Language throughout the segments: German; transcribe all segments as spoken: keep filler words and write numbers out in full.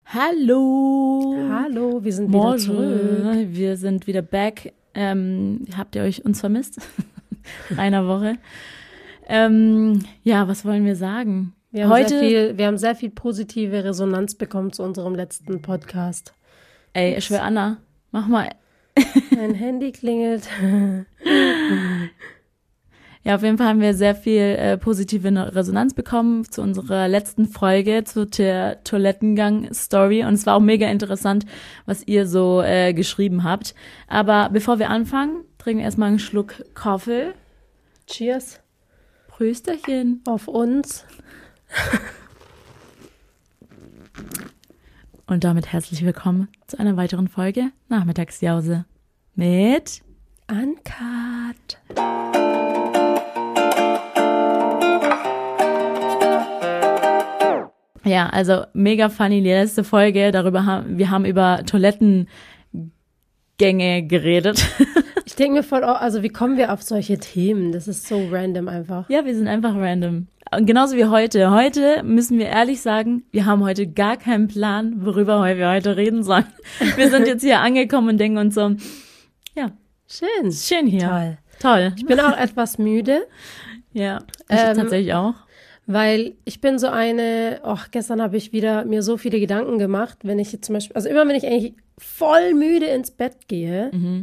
Hallo. Hallo, wir sind wieder Morgen. zurück. Wir sind wieder back. Ähm, habt ihr euch uns vermisst? Nach einer Woche. Ähm, ja, was wollen wir sagen? Wir haben, Heute, sehr viel, wir haben sehr viel positive Resonanz bekommen zu unserem letzten Podcast. ey, ich schwör, Anna, mach mal. Mein Handy klingelt. Ja, auf jeden Fall haben wir sehr viel äh, positive Resonanz bekommen zu unserer letzten Folge, zu der Toilettengang-Story. Und es war auch mega interessant, was ihr so äh, geschrieben habt. Aber bevor wir anfangen, trinken wir erstmal einen Schluck Kaffee. Cheers. Prösterchen. Auf uns. Und damit herzlich willkommen zu einer weiteren Folge Nachmittagsjause mit Uncut. Ja, also mega funny, die letzte Folge, darüber haben, wir haben über Toilettengänge geredet. Ich denke mir voll, also wie kommen wir auf solche Themen? Das ist so random einfach. Ja, wir sind einfach random. Und genauso wie heute. Heute müssen wir ehrlich sagen, wir haben heute gar keinen Plan, worüber wir heute reden sollen. Wir sind jetzt hier angekommen und denken uns so, ja, Schön. schön hier. Toll. Toll. Ich bin auch etwas müde. Ja, ich Ähm, tatsächlich auch. Weil ich bin so eine, oh, gestern habe ich wieder mir so viele Gedanken gemacht, wenn ich jetzt zum Beispiel, also immer wenn ich eigentlich voll müde ins Bett gehe, Mhm.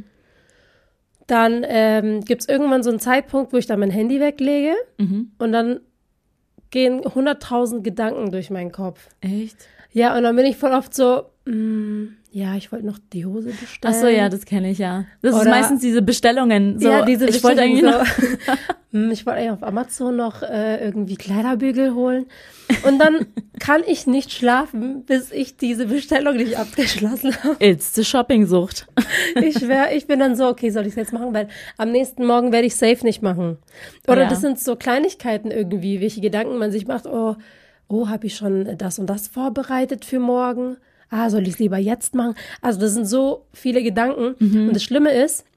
dann ähm, gibt es irgendwann so einen Zeitpunkt, wo ich dann mein Handy weglege Mhm. und dann gehen hunderttausend Gedanken durch meinen Kopf. Echt? Ja, und dann bin ich voll oft so, mm, ja, ich wollte noch die Hose bestellen. Ach so, ja, das kenne ich ja. Das ist Oder- meistens diese Bestellungen. So, ja, diese ich wollte eigentlich so, noch, Hm, ich wollte eigentlich auf Amazon noch äh, irgendwie Kleiderbügel holen. Und dann kann ich nicht schlafen, bis ich diese Bestellung nicht abgeschlossen habe. it's the Shopping-Sucht. Ich schwör, ich bin dann so, okay, soll ich es jetzt machen? Weil am nächsten Morgen werde ich safe nicht machen. Oder Ja. das sind so Kleinigkeiten irgendwie, welche Gedanken man sich macht. Oh, oh, habe ich schon das und das vorbereitet für morgen? Ah, soll ich es lieber jetzt machen? Also das sind so viele Gedanken. Mhm. Und das Schlimme ist,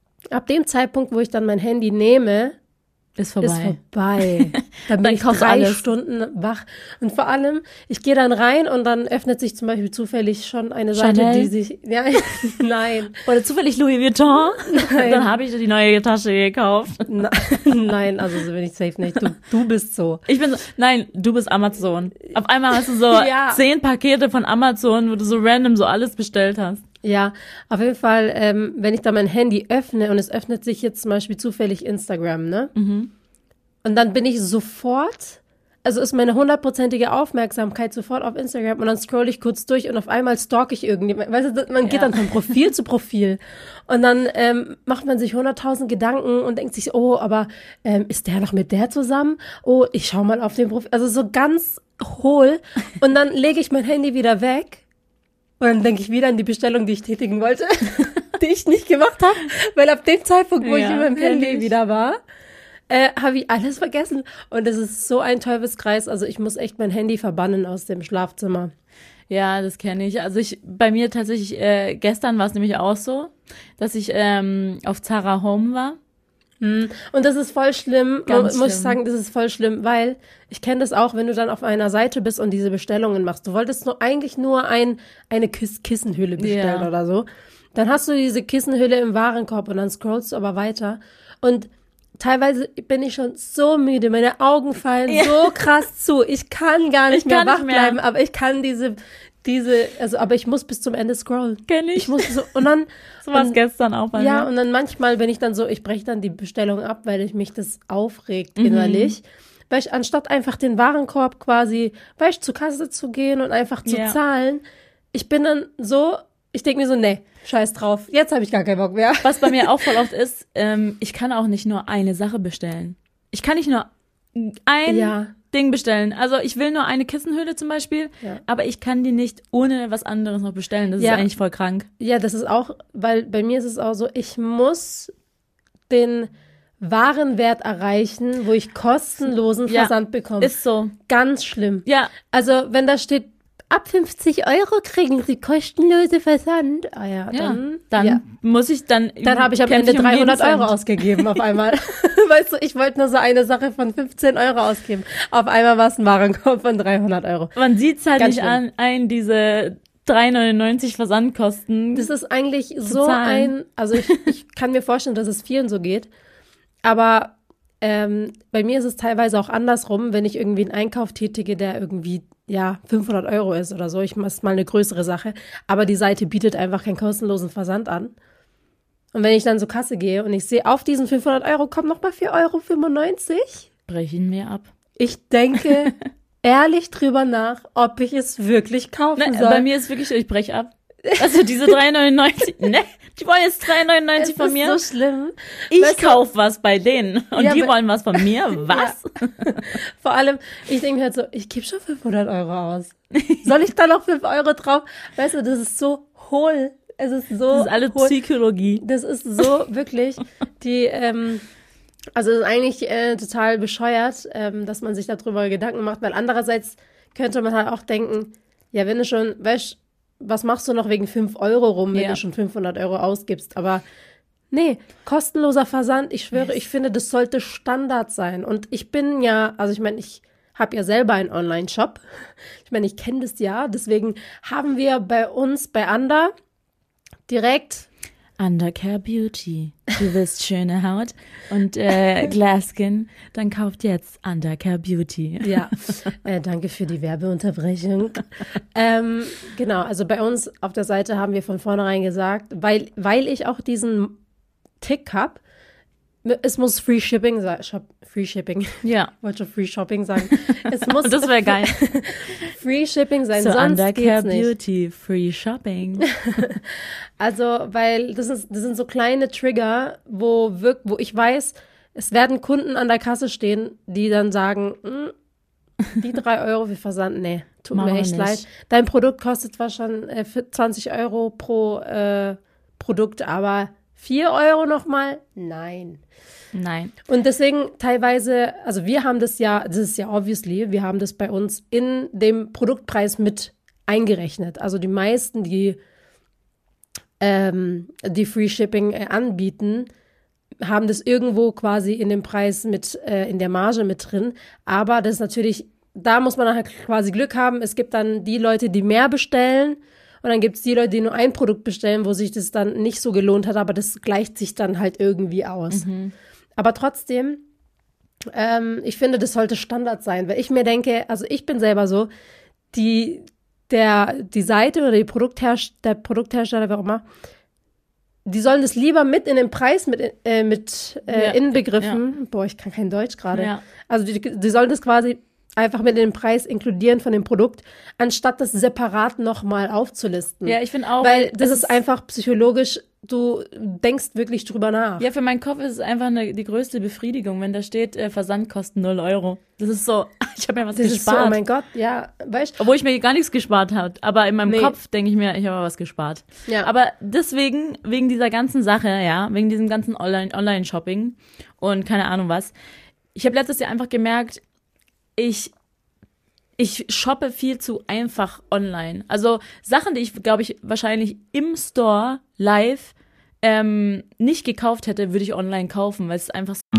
ab dem Zeitpunkt, wo ich dann mein Handy nehme, Ist vorbei. ist vorbei. Dann bin Dann ich kaufst du drei alles. Stunden wach. Und vor allem, ich gehe dann rein und dann öffnet sich zum Beispiel zufällig schon eine Seite, Chanel? die sich, ja, nein, Oder zufällig Louis Vuitton. Nein. Dann habe ich die neue Tasche gekauft. na, nein, also so bin ich safe nicht. Du, du bist so. Ich bin so, nein, du bist Amazon. Auf einmal hast du so Ja. zehn Pakete von Amazon, wo du so random so alles bestellt hast. Ja, auf jeden Fall, ähm, wenn ich dann mein Handy öffne und es öffnet sich jetzt zum Beispiel zufällig Instagram, ne? Mhm. Und dann bin ich sofort, also ist meine hundertprozentige Aufmerksamkeit sofort auf Instagram und dann scroll ich kurz durch und auf einmal stalk ich irgendjemand. Weißt du, man geht Ja. dann von Profil zu Profil und dann ähm, macht man sich hunderttausend Gedanken und denkt sich, oh, aber ähm, ist der noch mit der zusammen? Oh, ich schau mal auf den Profil. Also so ganz hohl und dann lege ich mein Handy wieder weg und dann denke ich wieder an die Bestellung, die ich tätigen wollte, die ich nicht gemacht habe, weil ab dem Zeitpunkt, wo ich Ja, in meinem kenn Handy ich. wieder war, äh, habe ich alles vergessen. Und es ist so ein Teufelskreis. Also ich muss echt mein Handy verbannen aus dem Schlafzimmer. Ja, das kenne ich. Also ich, bei mir tatsächlich, äh, gestern war es nämlich auch so, dass ich ähm, auf Zara Home war. Und das ist voll schlimm, Ganz mu- muss ich schlimm. sagen, das ist voll schlimm, weil ich kenne das auch, wenn du dann auf einer Seite bist und diese Bestellungen machst. Du wolltest nur eigentlich nur ein, eine Kiss Kissenhülle bestellen Ja. oder so. Dann hast du diese Kissenhülle im Warenkorb und dann scrollst du aber weiter. Und teilweise bin ich schon so müde, meine Augen fallen Ja. so krass zu. Ich kann gar nicht Ich mehr kann wach nicht mehr. bleiben, aber ich kann diese, diese, also, aber ich muss bis zum Ende scrollen. Kenn ich. Ich muss so, und dann, So war es und- gestern auch bei ja, mir. und dann manchmal bin ich dann so, ich breche dann die Bestellung ab, weil ich mich das aufregt Mhm. innerlich. Weil ich anstatt einfach den Warenkorb quasi, weil ich zur Kasse zu gehen und einfach zu Ja. zahlen, ich bin dann so, ich denke mir so, nee, scheiß drauf, jetzt habe ich gar keinen Bock mehr. Was bei mir auch voll oft ist, ähm, ich kann auch nicht nur eine Sache bestellen. Ich kann nicht nur ein Ja. Ding bestellen. Also ich will nur eine Kissenhülle zum Beispiel, Ja. aber ich kann die nicht ohne was anderes noch bestellen. Das Ja. ist eigentlich voll krank. Ja, das ist auch, weil bei mir ist es auch so, ich muss den Warenwert erreichen, wo ich kostenlosen Ja, Versand bekomme. Ist so. Ganz schlimm. Ja, Also, wenn da steht ab fünfzig Euro kriegen Sie kostenlose Versand. Ah ja, Ja, dann, dann ja. muss ich dann. Dann habe ich am kämpfe Ende um jeden dreihundert Euro Cent. ausgegeben auf einmal. Weißt du, ich wollte nur so eine Sache von fünfzehn Euro ausgeben. Auf einmal war es ein Warenkorb von dreihundert Euro. Man sieht's halt Ganz nicht schlimm. an, ein, diese drei neunundneunzig Versandkosten. Das ist eigentlich so zahlen. ein, also ich, ich kann mir vorstellen, dass es vielen so geht, aber ähm, bei mir ist es teilweise auch andersrum, wenn ich irgendwie einen Einkauf tätige, der irgendwie, ja, fünfhundert Euro ist oder so, ich mache mal eine größere Sache, aber die Seite bietet einfach keinen kostenlosen Versand an. Und wenn ich dann zur Kasse gehe und ich sehe, auf diesen fünfhundert Euro kommt nochmal vier Euro fünfundneunzig, Brechen wir ab. ich denke ehrlich drüber nach, ob ich es wirklich kaufen Ne, soll. bei mir ist wirklich so, ich brech ab. Also diese drei neunundneunzig, ne, die wollen jetzt drei neunundneunzig von mir. Das ist so schlimm. Ich Weißt du- kauf was bei denen und Ja, die aber- wollen was von mir. Was? Vor allem, ich denke mir halt so, ich gebe schon fünfhundert Euro aus. Soll ich da noch fünf Euro drauf? Weißt du, das ist so hohl. Es ist so Das ist alle hohl. Psychologie. Das ist so wirklich die, ähm, also das ist eigentlich äh, total bescheuert, ähm, dass man sich darüber Gedanken macht, weil andererseits könnte man halt auch denken, ja, wenn du schon, weißt, was machst du noch wegen fünf Euro rum, wenn Ja. du schon fünfhundert Euro ausgibst? Aber nee, kostenloser Versand, ich schwöre, ich finde, das sollte Standard sein. Und ich bin ja, also ich meine, ich habe ja selber einen Online-Shop. Ich meine, ich kenne das ja, deswegen haben wir bei uns bei Anda direkt Undercare Beauty. Du willst schöne Haut und äh, Glasskin, dann kauft jetzt Undercare Beauty. Ja, äh, danke für die Werbeunterbrechung. ähm, genau, also bei uns auf der Seite haben wir von vornherein gesagt, weil, weil ich auch diesen Tick habe, es muss Free Shipping sein. Shop, Free Shipping. Ja, Ich wollte schon Free Shopping sagen. Es muss das wäre geil. Free Shipping sein, So sonst Undercare geht's nicht. Beauty, Free Shopping. Also, weil das, ist, das sind so kleine Trigger, wo, wirk, wo ich weiß, es werden Kunden an der Kasse stehen, die dann sagen, "Mm, die drei Euro für Versand, nee, tut Machen mir wir echt nicht." leid. Dein Produkt kostet zwar schon äh, für zwanzig Euro pro äh, Produkt, aber vier Euro nochmal? Nein. Nein. Und deswegen teilweise, also wir haben das ja, das ist ja obviously, wir haben das bei uns in dem Produktpreis mit eingerechnet. Also die meisten, die ähm, die Free Shipping äh, anbieten, haben das irgendwo quasi in dem Preis mit, äh, in der Marge mit drin. Aber das ist natürlich, da muss man nachher quasi Glück haben. Es gibt dann die Leute, die mehr bestellen. Und dann gibt es die Leute, die nur ein Produkt bestellen, wo sich das dann nicht so gelohnt hat. Aber das gleicht sich dann halt irgendwie aus. Mhm. Aber trotzdem, ähm, ich finde, das sollte Standard sein. Weil ich mir denke, also ich bin selber so, die, der, die Seite oder die Produktherst- der Produkthersteller, wer auch immer, die sollen das lieber mit in den Preis mit, äh, mit äh, Ja, inbegriffen. Boah, ich kann kein Deutsch gerade. Ja. Also die, die sollen das quasi einfach mit in den Preis inkludieren von dem Produkt, anstatt das separat nochmal aufzulisten. Ja, ich finde auch. Weil das es ist einfach psychologisch, du denkst wirklich drüber nach. Ja, für meinen Kopf ist es einfach eine, die größte Befriedigung, wenn da steht, äh, Versandkosten null Euro. Das ist so, ich habe mir was das ist so, gespart. oh mein Gott, ja, weißt du. Obwohl ich mir gar nichts gespart habe. Aber in meinem Nee. Kopf denke ich mir, ich habe was gespart. Ja. Aber deswegen, wegen dieser ganzen Sache, ja, wegen diesem ganzen Online- Online-Shopping und keine Ahnung was. Ich habe letztes Jahr einfach gemerkt, ich, ich shoppe viel zu einfach online. Also Sachen, die ich, glaube ich, wahrscheinlich im Store live ähm, nicht gekauft hätte, würde ich online kaufen, weil es einfach so.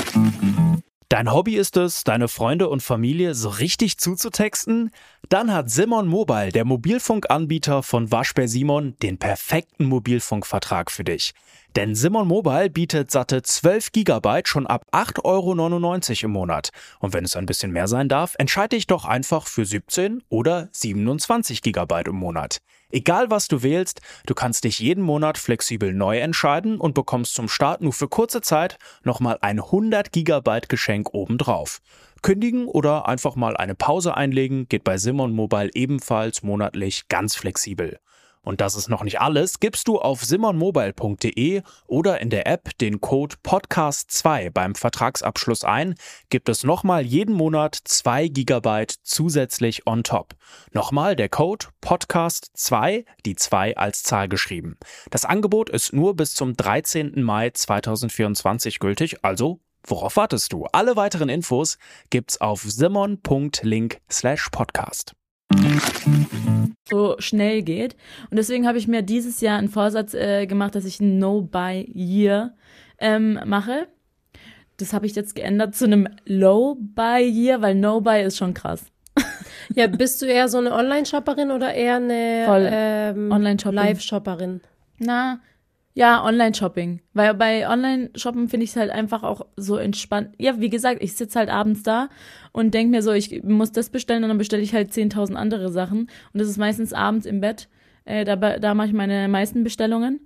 Dein Hobby ist es, deine Freunde und Familie so richtig zuzutexten? Dann hat Simon Mobile, der Mobilfunkanbieter von Waschbär Simon, den perfekten Mobilfunkvertrag für dich. Denn Simon Mobile bietet satte zwölf Gigabyte schon ab acht Euro neunundneunzig im Monat. Und wenn es ein bisschen mehr sein darf, entscheide dich doch einfach für siebzehn oder siebenundzwanzig Gigabyte im Monat. Egal was du wählst, du kannst dich jeden Monat flexibel neu entscheiden und bekommst zum Start nur für kurze Zeit nochmal ein hundert Gigabyte Geschenk obendrauf. Kündigen oder einfach mal eine Pause einlegen geht bei Simon Mobile ebenfalls monatlich ganz flexibel. Und das ist noch nicht alles, gibst du auf simonmobile punkt de oder in der App den Code Podcast zwei beim Vertragsabschluss ein, gibt es nochmal jeden Monat zwei Gigabyte zusätzlich on top. Nochmal der Code Podcast zwei, die zwei als Zahl geschrieben. Das Angebot ist nur bis zum dreizehnten Mai zweitausendvierundzwanzig gültig, also worauf wartest du? Alle weiteren Infos gibt's auf simon punkt link slash podcast. so schnell geht. Und deswegen habe ich mir dieses Jahr einen Vorsatz äh, gemacht, dass ich ein No-Buy-Year ähm, mache. Das habe ich jetzt geändert zu einem Low-Buy-Year, weil No-Buy ist schon krass. Ja, bist du eher so eine Online-Shopperin oder eher eine Voll ähm, Online-Shopping. Live-Shopperin? Na, ja, Online-Shopping. Weil bei Online-Shoppen finde ich es halt einfach auch so entspannt. Ja, wie gesagt, ich sitze halt abends da und denke mir so, ich muss das bestellen und dann bestelle ich halt zehntausend andere Sachen. Und das ist meistens abends im Bett. Äh, da, da mache ich meine meisten Bestellungen.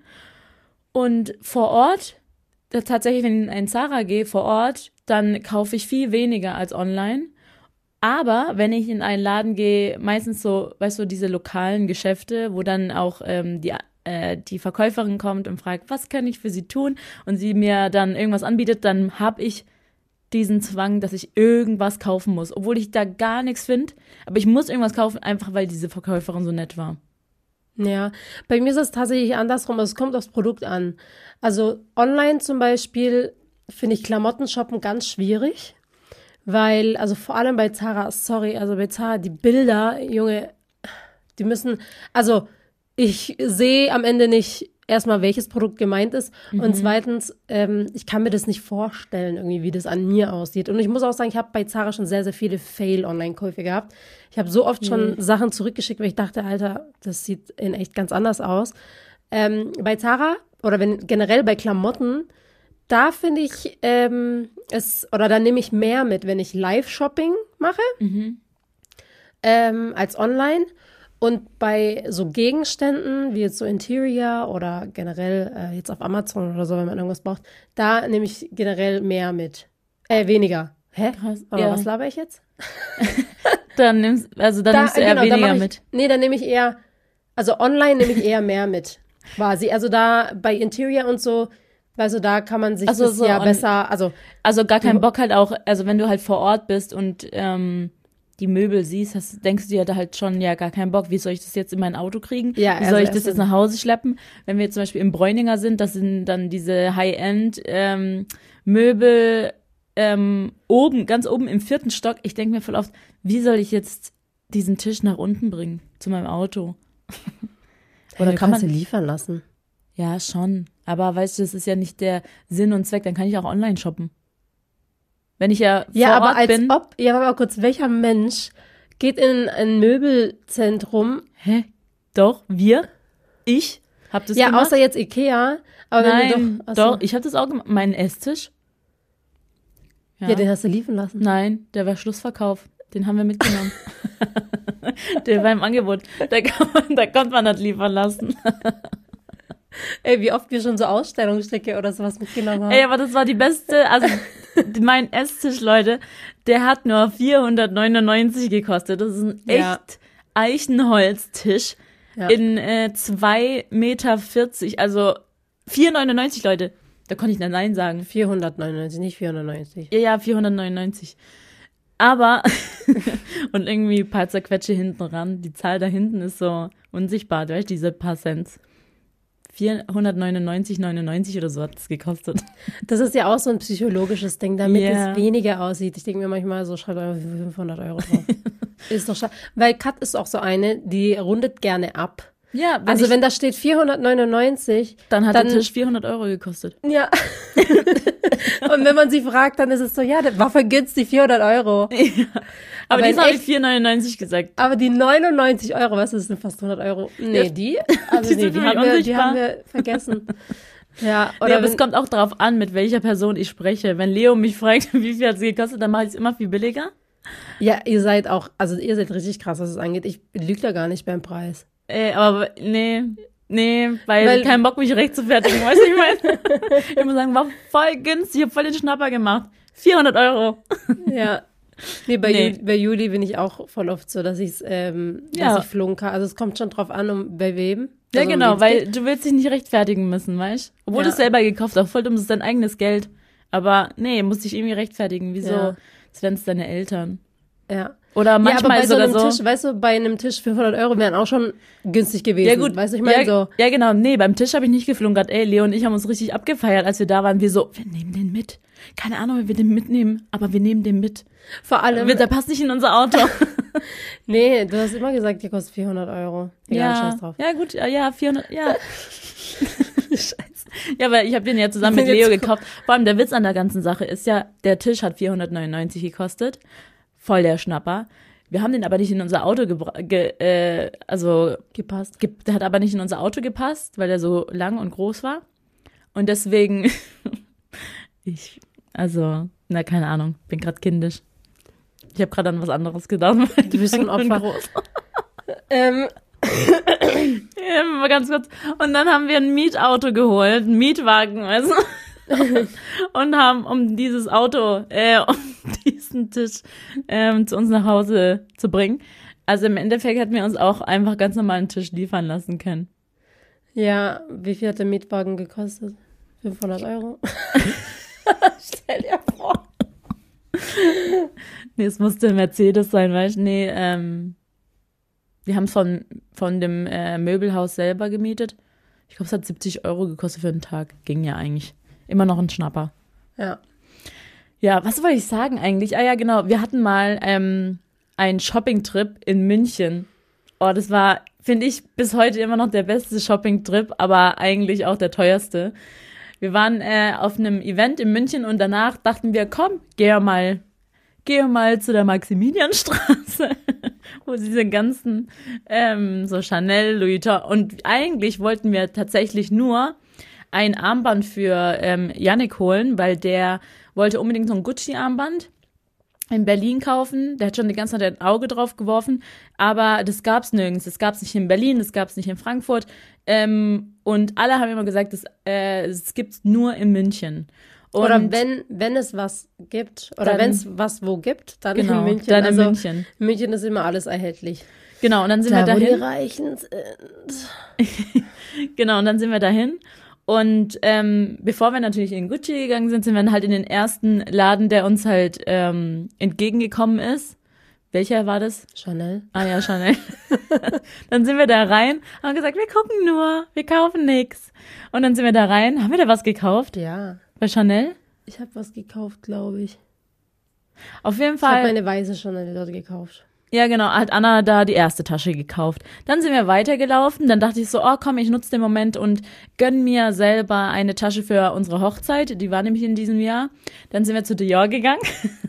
Und vor Ort, da tatsächlich, wenn ich in einen Zara gehe, vor Ort, dann kaufe ich viel weniger als online. Aber wenn ich in einen Laden gehe, meistens so, weißt du, diese lokalen Geschäfte, wo dann auch ähm, die äh, die Verkäuferin kommt und fragt, was kann ich für sie tun? Und sie mir dann irgendwas anbietet, dann habe ich diesen Zwang, dass ich irgendwas kaufen muss, obwohl ich da gar nichts finde. Aber ich muss irgendwas kaufen, einfach weil diese Verkäuferin so nett war. Ja, bei mir ist es tatsächlich andersrum. Es kommt aufs Produkt an. Also online zum Beispiel finde ich Klamotten shoppen ganz schwierig. Weil, also vor allem bei Zara, sorry, also bei Zara, die Bilder, Junge, die müssen, also ich sehe am Ende nicht erstmal, welches Produkt gemeint ist mhm. und zweitens, ähm, ich kann mir das nicht vorstellen, irgendwie, wie das an mir aussieht. Und ich muss auch sagen, ich habe bei Zara schon sehr, sehr viele Fail-Online-Käufe gehabt. Ich habe so oft schon mhm. Sachen zurückgeschickt, weil ich dachte, Alter, das sieht in echt ganz anders aus. Ähm, bei Zara oder wenn generell bei Klamotten, da finde ich ähm, es, oder da nehme ich mehr mit, wenn ich Live-Shopping mache, Mhm. ähm, als online. Und bei so Gegenständen, wie jetzt so Interior oder generell äh, jetzt auf Amazon oder so, wenn man irgendwas braucht, da nehme ich generell mehr mit. Äh, weniger. Hä? Krass, Aber ja. was laber ich jetzt? Dann nimmst, also dann Da- nimmst du eher genau, da weniger mach ich, mit. Nee, dann nehme ich eher, also online nehme ich eher mehr mit, quasi. Also da bei Interior und so, also da kann man sich Also das so ja on- besser, also Also gar keinen Du- Bock halt auch, also wenn du halt vor Ort bist und ähm, die Möbel siehst, hast, denkst du dir da halt schon, ja, gar keinen Bock, wie soll ich das jetzt in mein Auto kriegen? Ja, wie also soll ich das erst jetzt dann- nach Hause schleppen? Wenn wir jetzt zum Beispiel im Bräuninger sind, das sind dann diese High-End ähm, Möbel ähm, oben, ganz oben im vierten Stock. Ich denke mir voll oft, wie soll ich jetzt diesen Tisch nach unten bringen, zu meinem Auto? Oder hey, kann kannst man, du liefern lassen. ja, schon. Aber weißt du, das ist ja nicht der Sinn und Zweck, dann kann ich auch online shoppen. Wenn ich ja vor Ja, aber Ort als bin. ob, ja, warte mal kurz, welcher Mensch geht in ein Möbelzentrum? Hä? Doch, wir? Ich? Hab das Ja, gemacht? außer jetzt Ikea. Aber wenn Nein, du doch, achso. doch, ich habe das auch gemacht. Meinen Esstisch? Ja. Ja, den hast du liefern lassen. Nein, der war Schlussverkauf. Den haben wir mitgenommen. Der war im Angebot. Da, kann man, da konnte man das liefern lassen. Ey, wie oft wir schon so Ausstellungsstücke oder sowas mitgenommen haben. Ey, aber das war die beste, also mein Esstisch, Leute, der hat nur vierhundertneunundneunzig gekostet. Das ist ein Ja. echt Eichenholztisch Ja. in äh, zwei Meter vierzig, also vier neunundneunzig, Leute. Da konnte ich dann Nein sagen. vierhundertneunundneunzig, nicht vierhundertneunzig. Ja, ja, vierhundertneunundneunzig. Aber, und irgendwie ein paar Zerquetsche hinten ran. Die Zahl da hinten ist so unsichtbar, weißt du, diese paar Cent. vierhundertneunundneunzig neunundneunzig oder so hat es gekostet. Das ist ja auch so ein psychologisches Ding, damit Ja. es weniger aussieht. Ich denke mir manchmal so, schreibt einfach fünfhundert Euro drauf. Ist doch schade. Weil Kat ist auch so eine, die rundet gerne ab. Ja, wenn Also ich, wenn da steht vierhundertneunundneunzig, dann hat dann- der Tisch vierhundert Euro gekostet. ja. Und wenn man sie fragt, dann ist es so, ja, der war vergünstigt, vierhundert Euro. Aber, Aber in diesmal habe ich echt- vier neunundneunzig gesagt. Aber die neunundneunzig Euro, was ist denn fast hundert Euro? Nee, Ja. die? Also Die nee, sind die, für mich haben wir, die unsichtbar. haben wir vergessen. Ja, Oder oder ja, aber es wenn, kommt auch darauf an, mit welcher Person ich spreche. Wenn Leo mich fragt, wie viel hat es gekostet, dann mache ich es immer viel billiger. ja, ihr seid auch, also ihr seid richtig krass, was es angeht. Ich lüge da gar nicht beim Preis. Ey, aber nee, nee, weil, Weil- kein Bock, mich recht zu fertigen, weißt du, ich meine? Ich muss sagen, war voll günstig, ich habe voll den Schnapper gemacht. vierhundert Euro. Ja. Nee, bei, Nee. Ju- bei Juli bin ich auch voll oft so, dass, ich's, ähm, Ja. dass ich flunker. Also es kommt schon drauf an, um bei wem. Ja, also, um genau, wen's weil geht. du willst dich nicht rechtfertigen müssen, weißt du? Obwohl Ja. du es selber gekauft hast, voll dumm, das ist dein eigenes Geld. Aber nee, musst dich irgendwie rechtfertigen. Wieso? Ja. Das wären es deine Eltern. Ja. Oder Ja, aber manchmal bei so sogar einem so. Tisch, weißt du, bei einem Tisch fünfhundert Euro wären auch schon günstig gewesen. Ja gut, Weißt du, ich meine ja, so. ja genau, nee, beim Tisch habe ich nicht geflunkert. Ey, Leo und ich haben uns richtig abgefeiert, als wir da waren. Wir so, wir nehmen den mit. Keine Ahnung, wie wir den mitnehmen, aber wir nehmen den mit. Vor allem, Wir- Der passt nicht in unser Auto. Nee, du hast immer gesagt, die kostet vierhundert Euro. Egal, ja, scheiß drauf. ja gut, ja, ja, vierhundert, ja. Scheiße. Ja, weil ich habe den ja zusammen mit Leo gekauft. Vor allem der Witz an der ganzen Sache ist ja, der Tisch hat vierhundertneunundneunzig gekostet. Voll der Schnapper. Wir haben den aber nicht in unser Auto gebra- ge- äh, also Gepasst. ge- der hat aber nicht in unser Auto gepasst, weil der so lang und groß war. Und deswegen, ich, also, na, keine Ahnung, bin gerade kindisch. Ich habe gerade an was anderes gedacht. Du bist ein Opfer. ähm, Ja, mal ganz kurz. Und dann haben wir ein Mietauto geholt, einen Mietwagen, weißt du? Und haben, um dieses Auto, äh, um diesen Tisch ähm, zu uns nach Hause zu bringen. Also im Endeffekt hätten wir uns auch einfach ganz normal einen Tisch liefern lassen können. ja, wie viel hat der Mietwagen gekostet? fünfhundert Euro? Stell dir vor. Nee, es musste ein Mercedes sein, weißt du? Nee, ähm, wir haben es von, von dem äh, Möbelhaus selber gemietet. Ich glaube, es hat siebzig Euro gekostet für einen Tag. Ging ja eigentlich. Immer noch ein Schnapper. Ja. Ja, was wollte ich sagen eigentlich? Ah ja, genau. Wir hatten mal ähm, einen Shopping-Trip in München. Oh, das war, finde ich, bis heute immer noch der beste Shopping-Trip, aber eigentlich auch der teuerste. Wir waren äh, auf einem Event in München und danach dachten wir, komm, geh mal, geh mal zu der Maximilianstraße, wo diese ganzen ähm, so Chanel, Louis Vuitton, und eigentlich wollten wir tatsächlich nur ein Armband für ähm, Yannick holen, weil der wollte unbedingt so ein Gucci-Armband in Berlin kaufen. Der hat schon die ganze Zeit ein Auge drauf geworfen, aber das gab's nirgends. Das gab's nicht in Berlin, das gab's nicht in Frankfurt. Ähm, und alle haben immer gesagt, das, äh, es gibt's nur in München. Und Oder wenn, wenn es was gibt, oder Dann- wenn es was wo gibt, dann genau, in München. dann in also, München. in München ist immer alles erhältlich. Genau, und dann sind Da, wir wo die dahin. Reichen sind. Genau, und dann sind wir dahin. Und ähm, bevor wir natürlich in Gucci gegangen sind, sind wir dann halt in den ersten Laden, der uns halt ähm, entgegengekommen ist. Welcher war das? Chanel. Ah ja, Chanel. Dann sind wir da rein, haben gesagt, wir gucken nur, wir kaufen nix. Und dann sind wir da rein. Haben wir da was gekauft? Ja. Bei Chanel? Ich habe was gekauft, glaube ich. Auf jeden Ich habe Fall. meine weiße Chanel dort gekauft. Ja, genau, hat Anna da die erste Tasche gekauft. Dann sind wir weitergelaufen, dann dachte ich so, oh komm, ich nutze den Moment und gönn mir selber eine Tasche für unsere Hochzeit. Die war nämlich in diesem Jahr. Dann sind wir zu Dior gegangen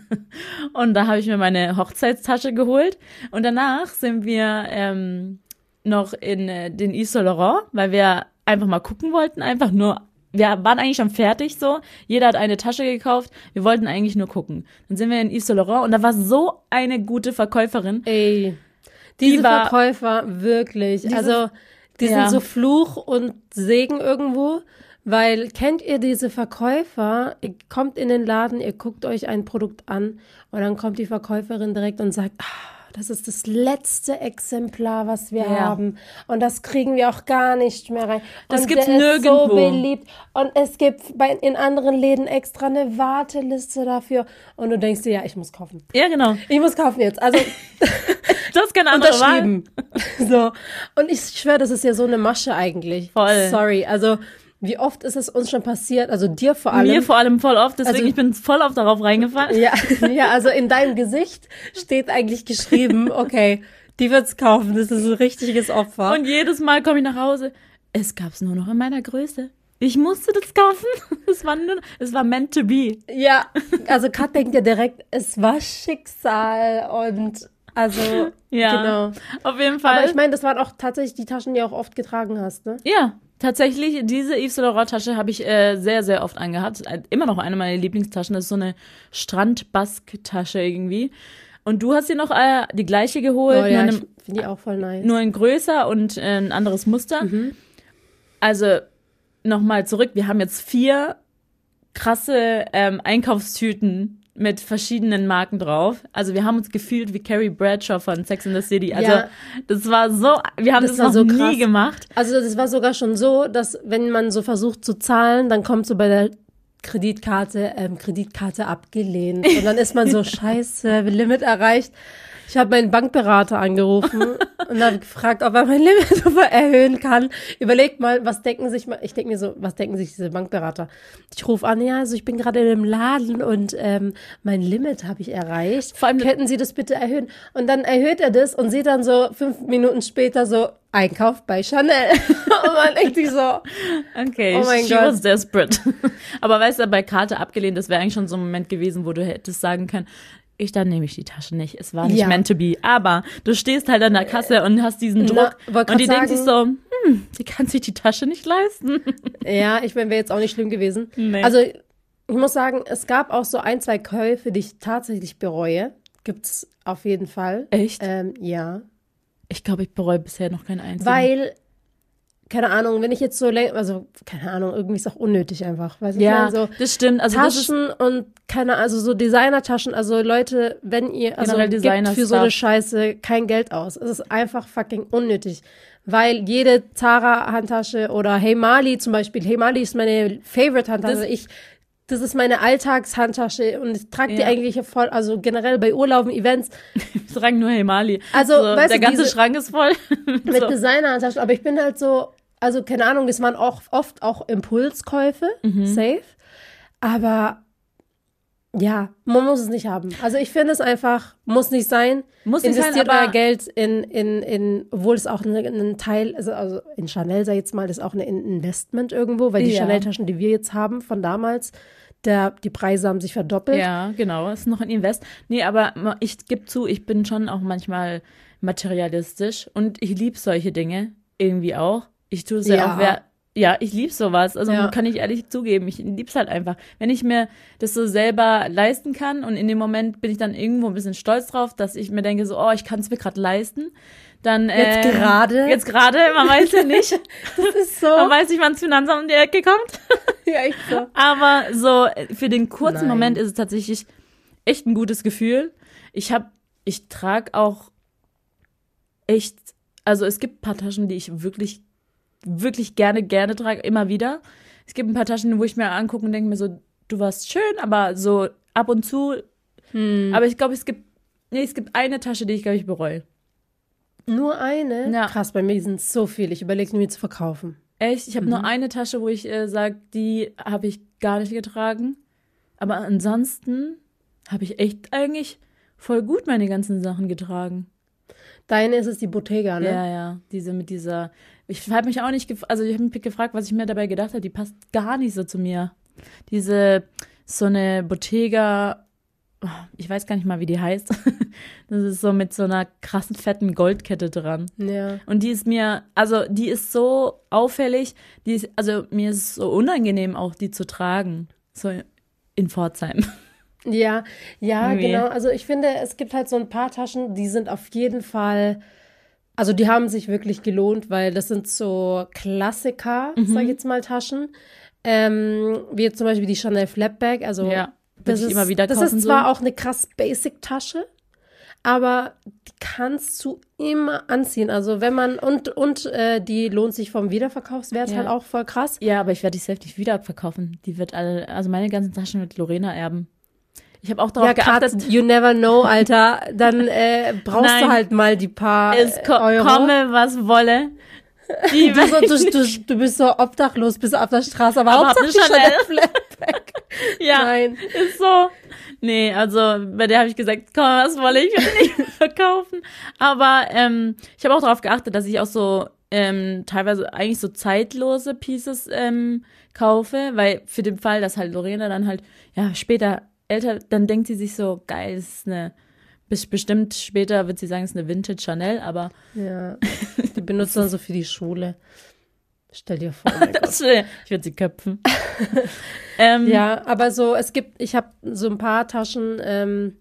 und da habe ich mir meine Hochzeitstasche geholt. Und danach sind wir ähm, noch in äh, den Yves Saint Laurent, weil wir einfach mal gucken wollten, einfach nur. Wir waren eigentlich schon fertig so. Jeder hat eine Tasche gekauft. Wir wollten eigentlich nur gucken. Dann sind wir in Yves Saint Laurent und da war so eine gute Verkäuferin. Ey, diese Die war- Verkäufer, wirklich. Diese- also, die Ja. sind so Fluch und Segen irgendwo. Weil, kennt ihr diese Verkäufer? Ihr kommt in den Laden, ihr guckt euch ein Produkt an und dann kommt die Verkäuferin direkt und sagt, ah, das ist das letzte Exemplar, was wir Ja. haben. Und das kriegen wir auch gar nicht mehr rein. Das und gibt's der ist so nirgendwo. beliebt. Und es gibt bei, in anderen Läden extra eine Warteliste dafür. Und du denkst dir, ja, ich muss kaufen. Ja, genau. Ich muss kaufen jetzt. Also, Du hast keine andere Wahl. unterschrieben. So. Und ich schwöre, das ist ja so eine Masche eigentlich. Voll. Sorry. Also, wie oft ist es uns schon passiert? Also dir vor allem. Mir vor allem voll oft, deswegen Also- ich bin voll oft darauf reingefallen. Ja, ja, also in deinem Gesicht steht eigentlich geschrieben, okay, die wird's kaufen. Das ist ein richtiges Opfer. Und jedes Mal komme ich nach Hause. Es gab's nur noch in meiner Größe. Ich musste das kaufen. Es war nur, es war meant to be. Ja, also Kat denkt ja direkt, es war Schicksal und also, Ja. genau. Auf jeden Fall. Aber ich meine, das waren auch tatsächlich die Taschen, die du auch oft getragen hast, ne? Ja, tatsächlich, diese Yves Saint Laurent Tasche habe ich äh, sehr, sehr oft angehabt. Äh, Immer noch eine meiner Lieblingstaschen. Das ist so eine Strand-Bask-Tasche irgendwie. Und du hast dir noch äh, die gleiche geholt, Oh nur, ja, in ich einem, finde die auch voll nice. nur in größer und äh, ein anderes Muster. Also, nochmal zurück. Wir haben jetzt vier krasse ähm, Einkaufstüten mit verschiedenen Marken drauf. Also wir haben uns gefühlt wie Carrie Bradshaw von Sex and the City. Also Ja. das war so, wir haben Das das, war noch so nie krass. gemacht. Also das war sogar schon so, dass wenn man so versucht zu zahlen, dann kommt so bei der Kreditkarte, ähm, Kreditkarte abgelehnt. Und dann ist man so, scheiße, Limit erreicht. Ich habe meinen Bankberater angerufen und habe gefragt, ob er mein Limit erhöhen kann. Überlegt mal, was denken sich, ich denke mir so, was denken sich diese Bankberater? Ich rufe an, ja, also ich bin gerade in einem Laden und ähm, mein Limit habe ich erreicht. Vor allem, könnten Sie das bitte erhöhen? Und dann erhöht er das und sieht dann so fünf Minuten später so, Einkauf bei Chanel. Und man denkt sich so, okay, oh mein she Gott. was desperate. Aber weißt du, bei Karte abgelehnt, das wäre eigentlich schon so ein Moment gewesen, wo du hättest sagen können, ich, dann nehme ich die Tasche nicht. Es war nicht Ja. meant to be. Aber du stehst halt an der Kasse und hast diesen Druck. Na, wollt und die grad denkt sich so, hm, sie kann sich die Tasche nicht leisten. Ja, ich meine, wäre jetzt auch nicht schlimm gewesen. Nee. Also, ich muss sagen, es gab auch so ein, zwei Käufe, die ich tatsächlich bereue. Gibt's auf jeden Fall. Echt? Ähm, ja. Ich glaube, ich bereue bisher noch keinen einzigen. Weil, keine Ahnung, wenn ich jetzt so länger, also, keine Ahnung, irgendwie ist auch unnötig einfach. Weißt du, ja, ich meine, so das stimmt. Also das ist, Taschen und keine, also so Designertaschen, also Leute, wenn ihr, also Generell gebt Designer für so eine Stuff. Scheiße kein Geld aus. Es ist einfach fucking unnötig. Weil jede Zara-Handtasche oder Hey Mali zum Beispiel, Hey Mali ist meine Favorite-Handtasche. Das- Ich, das ist meine Alltagshandtasche und ich trage die Ja. eigentlich voll, also generell bei Urlauben, Events, ich trage nur Hemali. Also, so, weißt der du, ganze diese- Schrank ist voll. mit so. Designerhandtaschen, aber ich bin halt so, also keine Ahnung, das waren auch oft auch Impulskäufe, Mhm. safe, aber ja, man muss es nicht haben. Also ich finde es einfach, muss nicht sein. Muss nicht sein, Investiert aber- euer Geld in, in, in, obwohl es auch ein, ein Teil, also, also in Chanel, sag ich jetzt mal, das ist auch ein Investment irgendwo, weil die Ja. Chanel-Taschen, die wir jetzt haben von damals, der, die Preise haben sich verdoppelt. Ja, genau, ist noch ein Invest. Nee, aber ma- ich gebe zu, ich bin schon auch manchmal materialistisch und ich liebe solche Dinge irgendwie auch. Ich tue es ja, Ja. auch, wer, ja, ich liebe sowas. Also Ja. kann ich ehrlich zugeben, ich lieb's halt einfach. Wenn ich mir das so selber leisten kann und in dem Moment bin ich dann irgendwo ein bisschen stolz drauf, dass ich mir denke so, oh, ich kann es mir gerade leisten, dann Jetzt ähm, gerade? Jetzt gerade, man weiß ja nicht. Das ist so. Man weiß nicht, wann das Finanzamt um die Ecke kommt. Ja, echt so. Aber so äh, für den kurzen Nein. Moment ist es tatsächlich echt ein gutes Gefühl. Ich habe, ich trage auch echt, also es gibt ein paar Taschen, die ich wirklich, wirklich gerne, gerne trage, immer wieder. Es gibt ein paar Taschen, wo ich mir angucke und denke mir so, du warst schön, aber so ab und zu. Hm. Aber ich glaube, es gibt, nee, es gibt eine Tasche, die ich, glaube ich, bereue. Nur eine? Ja. Krass, bei mir sind es so viele. Ich überlege mir zu verkaufen. Echt? Ich habe nur eine Tasche, wo ich äh, sage, die habe ich gar nicht getragen. Aber ansonsten habe ich echt eigentlich voll gut meine ganzen Sachen getragen. Deine ist es die Bottega, ne? Ja, ja, diese mit dieser. Ich habe mich auch nicht, gef also ich habe mich gefragt, was ich mir dabei gedacht habe. Die passt gar nicht so zu mir. Diese so eine Bottega, oh, ich weiß gar nicht mal, wie die heißt. Das ist so mit so einer krassen fetten Goldkette dran. Ja. Und die ist mir, also die ist so auffällig, die ist, also mir ist es so unangenehm auch, die zu tragen. So in Pforzheim. Ja, ja, Irgendwie. genau. Also ich finde, es gibt halt so ein paar Taschen, die sind auf jeden Fall, also die haben sich wirklich gelohnt, weil das sind so Klassiker, Mhm. sag ich jetzt mal, Taschen. Ähm, wie jetzt zum Beispiel die Chanel Flapback. Also Ja, das würde ich ist, immer wieder das kaufen. ist zwar so. auch eine krass Basic-Tasche, aber die kannst du immer anziehen. Also wenn man, und, und äh, die lohnt sich vom Wiederverkaufswert Ja. halt auch voll krass. Ja, aber ich werde die safe nicht wieder verkaufen. Die wird alle, also meine ganzen Taschen wird Lorena erben. Ich habe auch darauf Ja, geachtet, Katz, you never know, Alter. Dann äh, brauchst Nein. du halt mal die paar es äh, ko Euro. komme, was wolle. Die Du, so, du, du, du bist so obdachlos, bist auf der Straße, aber, Aber hab Hauptsache eine die Chanel. Chanel Flapback. ja, Nein. ist so. Nee, also bei der habe ich gesagt, komm, was wolle ich, will nicht verkaufen. Aber ähm, ich habe auch darauf geachtet, dass ich auch so ähm, teilweise eigentlich so zeitlose Pieces ähm, kaufe, weil für den Fall, dass halt Lorena dann halt, ja, später älter, dann denkt sie sich so, geil, das ist eine, bis- bestimmt später wird sie sagen, es ist eine Vintage Chanel, aber Ja, die benutzt dann so für die Schule. Stell dir vor, oh mein Gott. das, ich würde sie köpfen. ähm, Ja, aber so, es gibt, ich habe so ein paar Taschen, ähm,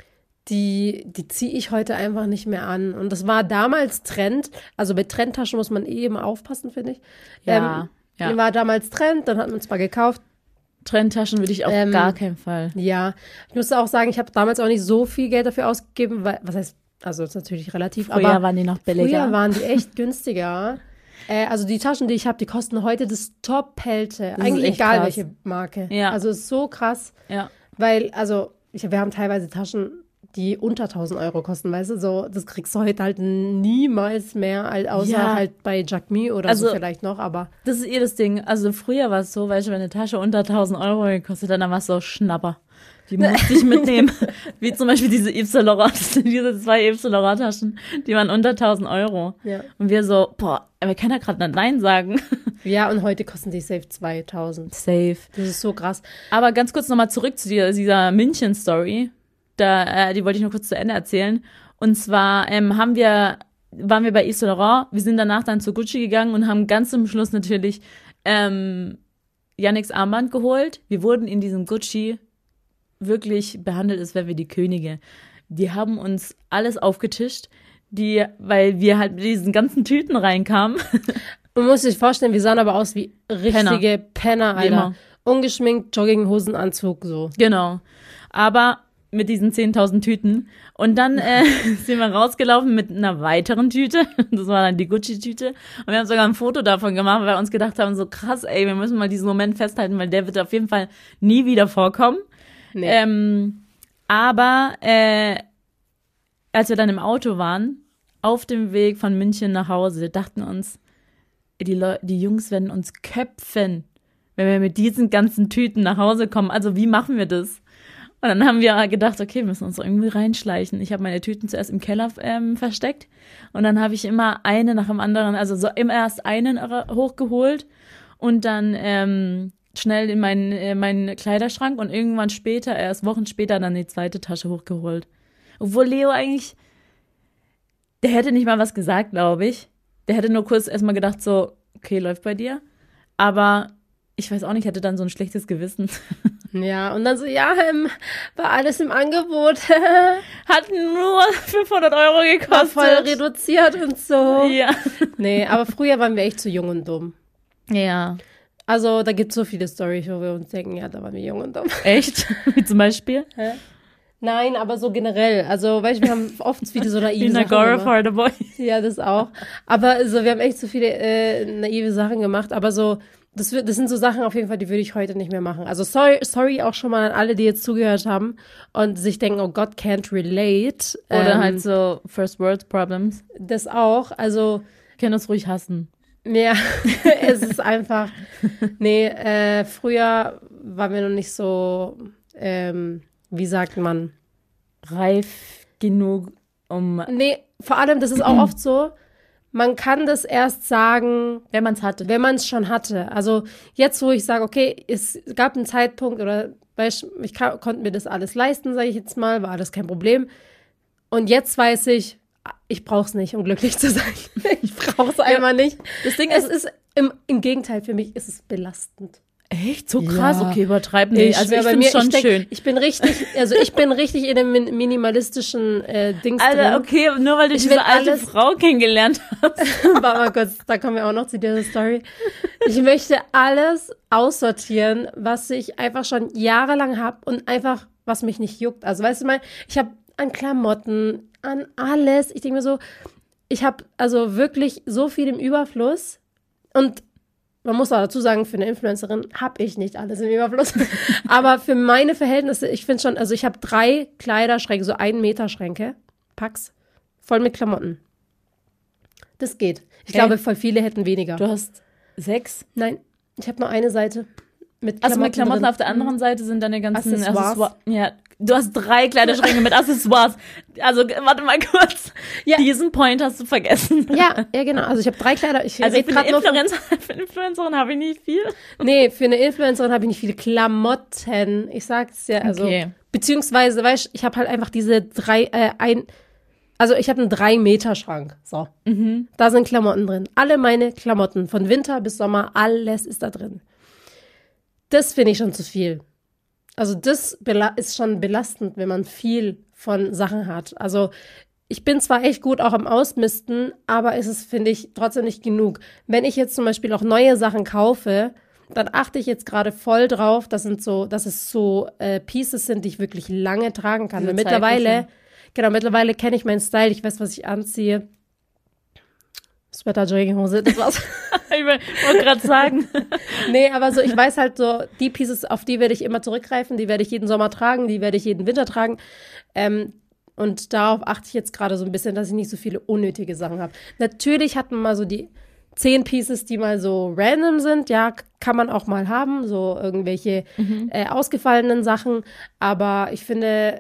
die, die ziehe ich heute einfach nicht mehr an. Und das war damals Trend. Also bei Trendtaschen muss man eh immer aufpassen, finde ich. Ja, ähm, ja. Die war damals Trend, dann hat man es mal gekauft. Trendtaschen würde ich auf Ähm, gar keinen Fall. Ja, ich muss auch sagen, ich habe damals auch nicht so viel Geld dafür ausgegeben, weil, was heißt, also das ist natürlich relativ, Früher aber waren die noch billiger. früher waren die echt günstiger. Äh, also die Taschen, die ich habe, die kosten heute das Top-Pelte. ist Eigentlich echt egal, krass. welche Marke. Ja. Also es ist so krass, Ja. weil, also ich, wir haben teilweise Taschen, die unter tausend Euro kosten, weißt du, so, das kriegst du heute halt niemals mehr, als- außer Ja. halt bei Jacquemus oder Also- so vielleicht noch, aber Das ist eh das Ding. Also früher war es so, weißt du, wenn eine Tasche unter tausend Euro gekostet hat, dann war es so Schnapper. Die musste ich mitnehmen. Wie zum Beispiel diese Yves Saint Laurent, das sind diese zwei Yves Saint Laurent Taschen, die waren unter tausend Euro. ja. Und wir so, boah, wir können ja gerade nicht Nein sagen. Ja, und heute kosten die safe zweitausend. Safe. Das ist so krass. Aber ganz kurz nochmal zurück zu dieser, dieser München-Story. Da, äh, die wollte ich nur kurz zu Ende erzählen. Und zwar ähm, haben wir, waren wir bei Yves Saint Laurent. Wir sind danach dann zu Gucci gegangen und haben ganz zum Schluss natürlich ähm, Yannicks Armband geholt. Wir wurden in diesem Gucci wirklich behandelt, als wären wir die Könige. Die haben uns alles aufgetischt, die, weil wir halt mit diesen ganzen Tüten reinkamen. Man muss sich vorstellen, wir sahen aber aus wie richtige Penner, Wie immer. Alter. Ungeschminkt, Jogginghosenanzug, so. Genau. Aber mit diesen zehntausend Tüten. Und dann äh, sind wir rausgelaufen mit einer weiteren Tüte. Das war dann die Gucci-Tüte. Und wir haben sogar ein Foto davon gemacht, weil wir uns gedacht haben, so krass, ey, wir müssen mal diesen Moment festhalten, weil der wird auf jeden Fall nie wieder vorkommen. Nee. Ähm, aber äh, als wir dann im Auto waren, auf dem Weg von München nach Hause, dachten uns, die, Leu die Jungs werden uns köpfen, wenn wir mit diesen ganzen Tüten nach Hause kommen. Also wie machen wir das? Und dann haben wir gedacht, okay, wir müssen uns irgendwie reinschleichen. Ich habe meine Tüten zuerst im Keller ähm, versteckt und dann habe ich immer eine nach dem anderen, also so immer erst einen hochgeholt und dann ähm, schnell in meinen, äh, meinen Kleiderschrank und irgendwann später, erst Wochen später, dann die zweite Tasche hochgeholt. Obwohl Leo eigentlich, der hätte nicht mal was gesagt, glaube ich. Der hätte nur kurz erstmal gedacht so, okay, läuft bei dir. Aber ich weiß auch nicht, hätte dann so ein schlechtes Gewissen. Ja, und dann so, ja, ähm, war alles im Angebot. Hat nur fünfhundert Euro War gekostet. voll reduziert und so. Ja. Nee, aber früher waren wir echt zu jung und dumm. Ja. Also, da gibt es so viele Storys, wo wir uns denken, ja, da waren wir jung und dumm. Echt? Wie zum Beispiel? Nein, aber so generell. Also, weißt du, wir haben oft viele so naive Wie Sachen Nagora gemacht. for the Boy. Ja, das auch. Aber so, wir haben echt so viele äh, naive Sachen gemacht. Aber so, das, wird, das sind so Sachen auf jeden Fall, die würde ich heute nicht mehr machen. Also sorry, sorry auch schon mal an alle, die jetzt zugehört haben und sich denken, oh Gott, can't relate. Oder Ähm, halt so First World Problems. Das auch. Also, Können uns ruhig hassen. ja, es ist einfach, nee, äh, früher waren wir noch nicht so, ähm, wie sagt man? Reif genug, um, Nee, vor allem, das ist auch oft so, man kann das erst sagen, wenn man es hatte. wenn man es schon hatte. Also jetzt, wo ich sage, okay, es gab einen Zeitpunkt oder weißt, ich kann, konnte mir das alles leisten, sage ich jetzt mal, war alles kein Problem. Und jetzt weiß ich, ich brauche es nicht, um glücklich zu sein. Ich brauche es einmal nicht. Das Ding Es ist, ist im, im Gegenteil, für mich ist es belastend. echt so krass, Ja. okay, übertreib nicht. Ich Also schwör, ich bei finde mir, es schon ich denk, schön. Ich bin richtig, also ich bin richtig in dem min- minimalistischen äh, Dings Alter, drin. okay, nur weil du Ich diese will alte alles- Frau kennengelernt hast. Warte mal kurz, da kommen wir auch noch zu dieser Story. Ich möchte alles aussortieren, was ich einfach schon jahrelang habe und einfach, was mich nicht juckt. Also weißt du mal, ich habe an Klamotten, an alles. Ich denke mir so, ich habe also wirklich so viel im Überfluss und man muss auch dazu sagen, für eine Influencerin habe ich nicht alles im Überfluss. Aber für meine Verhältnisse, ich finde schon, also ich habe drei Kleiderschränke, so ein Meter Schränke, Packs, voll mit Klamotten. Das geht. Ich Hey. glaube, voll viele hätten weniger. Du hast sechs. Nein, ich habe nur eine Seite mit Klamotten. Also mit Klamotten drin. auf der anderen Seite sind deine ganzen Accessoires. Accessoires. Ja, du hast drei Kleiderschränke mit Accessoires. Also warte mal kurz. Ja. Diesen Point hast du vergessen. Ja, ja, genau. Also ich habe drei Kleider. Ich Also red für grad eine, nur von- Influencer, für eine Influencerin habe ich nicht viel. Nee, für eine Influencerin habe ich nicht viele Klamotten. Ich sag's ja, also Okay. beziehungsweise, weißt, ich habe halt einfach diese drei, äh, ein, also ich habe einen drei Meter Schrank. So, Mhm. da sind Klamotten drin. Alle meine Klamotten von Winter bis Sommer, alles ist da drin. Das finde ich schon zu viel. Also das bela- ist schon belastend, wenn man viel von Sachen hat. Also ich bin zwar echt gut auch am Ausmisten, aber es ist, finde ich, trotzdem nicht genug. Wenn ich jetzt zum Beispiel auch neue Sachen kaufe, dann achte ich jetzt gerade voll drauf, das sind so, dass es so äh, Pieces sind, die ich wirklich lange tragen kann. Diese Weil mittlerweile, zeitlichen. genau, mittlerweile kenne ich meinen Style, ich weiß, was ich anziehe. Sweater, Jogginghose, das war's. Ich wollte gerade sagen. Nee, aber so, ich weiß halt so, die Pieces, auf die werde ich immer zurückgreifen, die werde ich jeden Sommer tragen, die werde ich jeden Winter tragen. Ähm, Und darauf achte ich jetzt gerade so ein bisschen, dass ich nicht so viele unnötige Sachen habe. Natürlich hat man mal so die zehn Pieces, die mal so random sind, ja, kann man auch mal haben, so irgendwelche mhm. äh, ausgefallenen Sachen. Aber ich finde,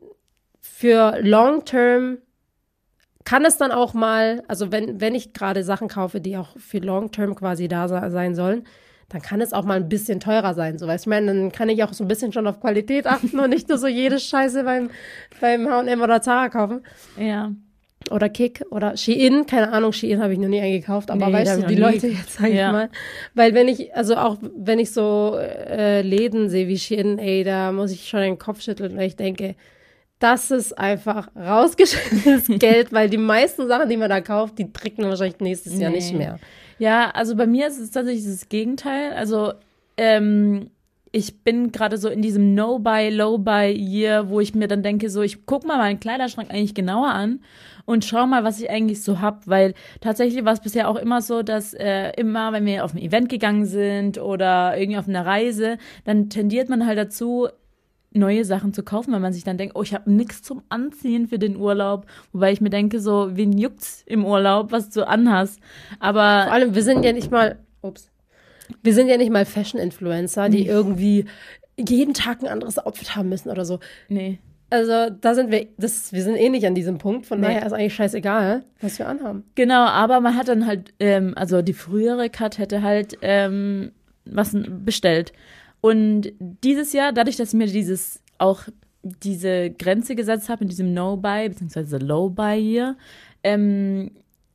für Long-Term kann es dann auch mal, also wenn, wenn ich gerade Sachen kaufe, die auch für Long-Term quasi da sein sollen, dann kann es auch mal ein bisschen teurer sein. So, weißt du, ich meine, dann kann ich auch so ein bisschen schon auf Qualität achten und nicht nur so jede Scheiße beim, beim H und M oder Zara kaufen. Ja. Oder Kick oder Shein, keine Ahnung, Shein habe ich noch nie eingekauft, aber nee, weißt du, die Leute jetzt, sag ja. ich mal. Weil wenn ich, also auch wenn ich so äh, Läden sehe wie Shein, ey, da muss ich schon den Kopf schütteln, weil ich denke, das ist einfach rausgeschmissenes Geld, weil die meisten Sachen, die man da kauft, die trägt man wahrscheinlich nächstes nee. Jahr nicht mehr. Ja, also bei mir ist es tatsächlich das Gegenteil. Also ähm, ich bin gerade so in diesem No-Buy, Low-Buy-Year, wo ich mir dann denke, so ich guck mal meinen Kleiderschrank eigentlich genauer an und schau mal, was ich eigentlich so hab, weil tatsächlich war es bisher auch immer so, dass äh, immer, wenn wir auf ein Event gegangen sind oder irgendwie auf einer Reise, dann tendiert man halt dazu, neue Sachen zu kaufen, weil man sich dann denkt, oh, ich habe nichts zum Anziehen für den Urlaub. Wobei ich mir denke, so, wen juckt's im Urlaub, was du anhast? Aber vor allem, wir sind ja nicht mal, ups, wir sind ja nicht mal Fashion-Influencer, die nee. irgendwie jeden Tag ein anderes Outfit haben müssen oder so. Nee. Also da sind wir, das, wir sind eh nicht an diesem Punkt, von nee. daher ist eigentlich scheißegal, was wir anhaben. Genau, aber man hat dann halt, ähm, also die frühere Kat hätte halt ähm, was bestellt. Und dieses Jahr, dadurch, dass ich mir dieses auch diese Grenze gesetzt habe in diesem No-Buy, beziehungsweise Low-Buy hier, ähm,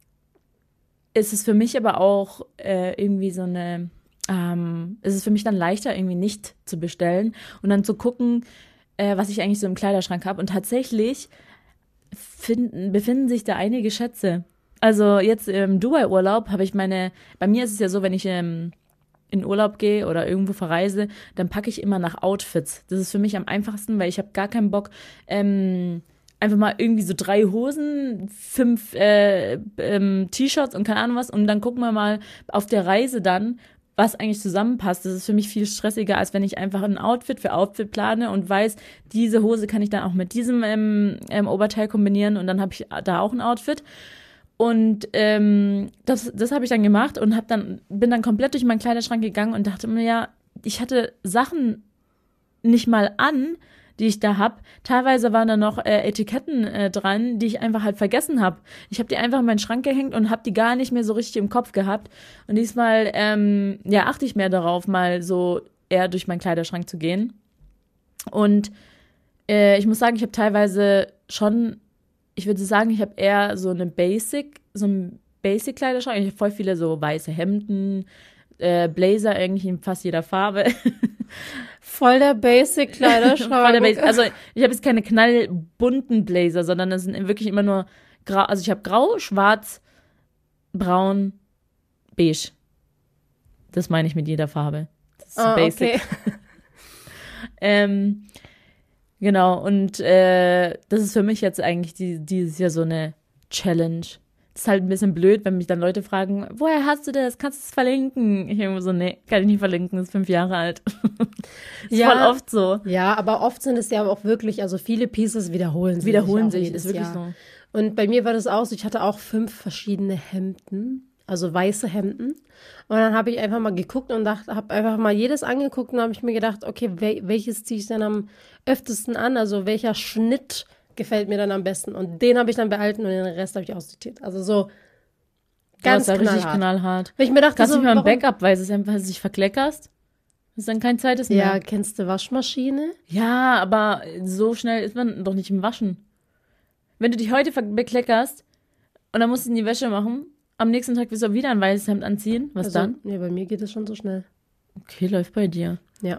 ist es für mich aber auch äh, irgendwie so eine, ähm, ist es für mich dann leichter, irgendwie nicht zu bestellen und dann zu gucken, äh, was ich eigentlich so im Kleiderschrank habe. Und tatsächlich finden, befinden sich da einige Schätze. Also jetzt im Dubai-Urlaub habe ich meine, bei mir ist es ja so, wenn ich ähm, in Urlaub gehe oder irgendwo verreise, dann packe ich immer nach Outfits. Das ist für mich am einfachsten, weil ich habe gar keinen Bock, ähm, einfach mal irgendwie so drei Hosen, fünf äh, ähm, T-Shirts und keine Ahnung was und dann gucken wir mal auf der Reise dann, was eigentlich zusammenpasst. Das ist für mich viel stressiger, als wenn ich einfach ein Outfit für Outfit plane und weiß, diese Hose kann ich dann auch mit diesem ähm, ähm, Oberteil kombinieren und dann habe ich da auch ein Outfit. Und ähm, das, das habe ich dann gemacht und hab dann, bin dann komplett durch meinen Kleiderschrank gegangen und dachte mir, ja, ich hatte Sachen nicht mal an, die ich da hab. Teilweise waren da noch äh, Etiketten äh, dran, die ich einfach halt vergessen habe. Ich habe die einfach in meinen Schrank gehängt und habe die gar nicht mehr so richtig im Kopf gehabt. Und diesmal, ähm, ja, achte ich mehr darauf, mal so eher durch meinen Kleiderschrank zu gehen. Und äh, ich muss sagen, ich habe teilweise schon ich würde sagen, ich habe eher so eine Basic, so ein Basic-Kleiderschrank. Ich habe voll viele so weiße Hemden, äh, Blazer irgendwie in fast jeder Farbe. Voll der Basic-Kleiderschrank. Voll der Basic. Also ich habe jetzt keine knallbunten Blazer, sondern das sind wirklich immer nur grau. Also ich habe grau, schwarz, braun, beige. Das meine ich mit jeder Farbe. Das ist oh, Basic. Okay. ähm, Genau, und äh, das ist für mich jetzt eigentlich die, dieses Jahr so eine Challenge. Das ist halt ein bisschen blöd, wenn mich dann Leute fragen, woher hast du das? Kannst du es verlinken? Ich immer so, nee, kann ich nicht verlinken, das ist fünf Jahre alt. Das ist ja, voll oft so. Ja, aber oft sind es ja auch wirklich, also viele Pieces wiederholen sich. Wiederholen sich, ist wirklich Jahr. so. Und bei mir war das auch so, ich hatte auch fünf verschiedene Hemden. Also weiße Hemden. Und dann habe ich einfach mal geguckt und habe einfach mal jedes angeguckt und habe ich mir gedacht, okay, wel- welches ziehe ich denn am öftesten an? Also welcher Schnitt gefällt mir dann am besten? Und den habe ich dann behalten und den Rest habe ich aussortiert. Also so ganz ja, knallhart. richtig knallhart. Weil ich mir dachte, kannst so, du nicht mal ein warum? Backup, weil es einfach sich verkleckerst? Das ist dann kein zweites mehr. Ja, kennst du Waschmaschine? Ja, aber so schnell ist man doch nicht im Waschen. Wenn du dich heute ver- bekleckerst und dann musst du in die Wäsche machen, am nächsten Tag wirst du auch wieder ein weißes Hemd anziehen. Was also, dann? Ja, bei mir geht es schon so schnell. Okay, läuft bei dir. Ja.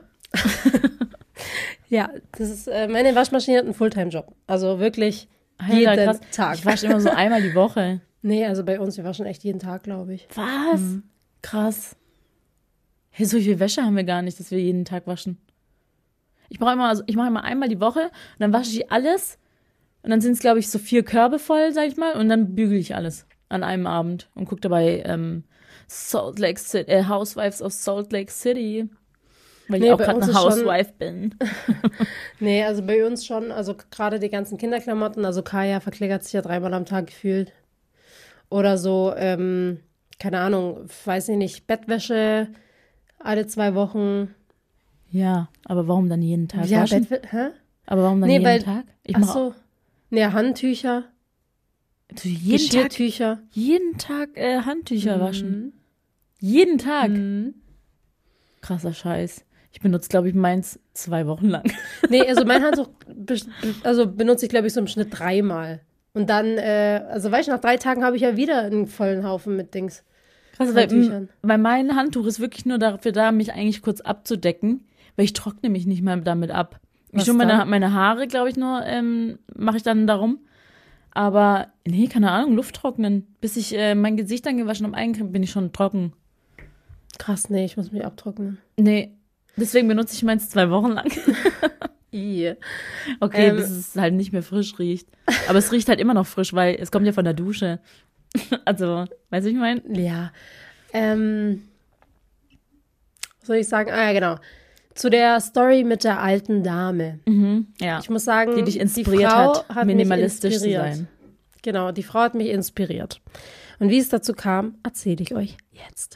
Ja, das ist, äh, meine Waschmaschine hat einen Fulltime-Job. Also wirklich Alter, jeden krass. Tag. Ich wasche immer so einmal die Woche. Nee, also bei uns, wir waschen echt jeden Tag, glaube ich. Was? Mhm. Krass. Hey, so viel Wäsche haben wir gar nicht, dass wir jeden Tag waschen. Ich brauche immer, also ich mache immer einmal die Woche und dann wasche ich alles und dann sind es, glaube ich, so vier Körbe voll, sag ich mal, und dann bügele ich alles an einem Abend und gucke dabei ähm, Salt Lake City, äh, Housewives of Salt Lake City. Weil Nee, ich auch bei gerade uns eine ist schon- Housewife bin. Nee, also bei uns schon, also gerade die ganzen Kinderklamotten, also Kaya verkleckert sich ja dreimal am Tag gefühlt. Oder so, ähm, keine Ahnung, weiß ich nicht, Bettwäsche alle zwei Wochen. Ja, aber warum dann jeden Tag Ja, waschen? Bettwäsche, hä? Aber warum dann Nee, jeden weil- Tag? Ich Ach mache so. Nee, Handtücher, also jeden Tag, Geschirrtücher. jeden Tag äh, Handtücher waschen. Mhm. Jeden Tag. Mhm. Krasser Scheiß. Ich benutze, glaube ich, meins zwei Wochen lang. Nee, also mein Handtuch be- be- also benutze ich, glaube ich, so im Schnitt dreimal. Und dann, äh, also weißt du, nach drei Tagen habe ich ja wieder einen vollen Haufen mit Dings. Krass, weil, Handtüchern. weil mein Handtuch ist wirklich nur dafür da, mich eigentlich kurz abzudecken, weil ich trockne mich nicht mal damit ab. Ich Was tue meine, dann? meine Haare, glaube ich, nur, ähm, mache ich dann darum. Aber, nee, keine Ahnung, Luft trocknen. Bis ich äh, mein Gesicht dann gewaschen habe, eincreme, bin ich schon trocken. Krass, nee, ich muss mich abtrocknen. Nee, deswegen benutze ich meins zwei Wochen lang. I. Okay, Ähm. bis es halt nicht mehr frisch riecht. Aber es riecht halt immer noch frisch, weil es kommt ja von der Dusche. Also, weißt du, ich meine? Ja. Ähm, was soll ich sagen? Ah ja, genau. Zu der Story mit der alten Dame. Mhm, ja. Ich muss sagen, Die dich inspiriert Frau hat, mich minimalistisch zu inspiriert. sein. Genau, die Frau hat mich inspiriert. Und wie es dazu kam, erzähle ich euch jetzt.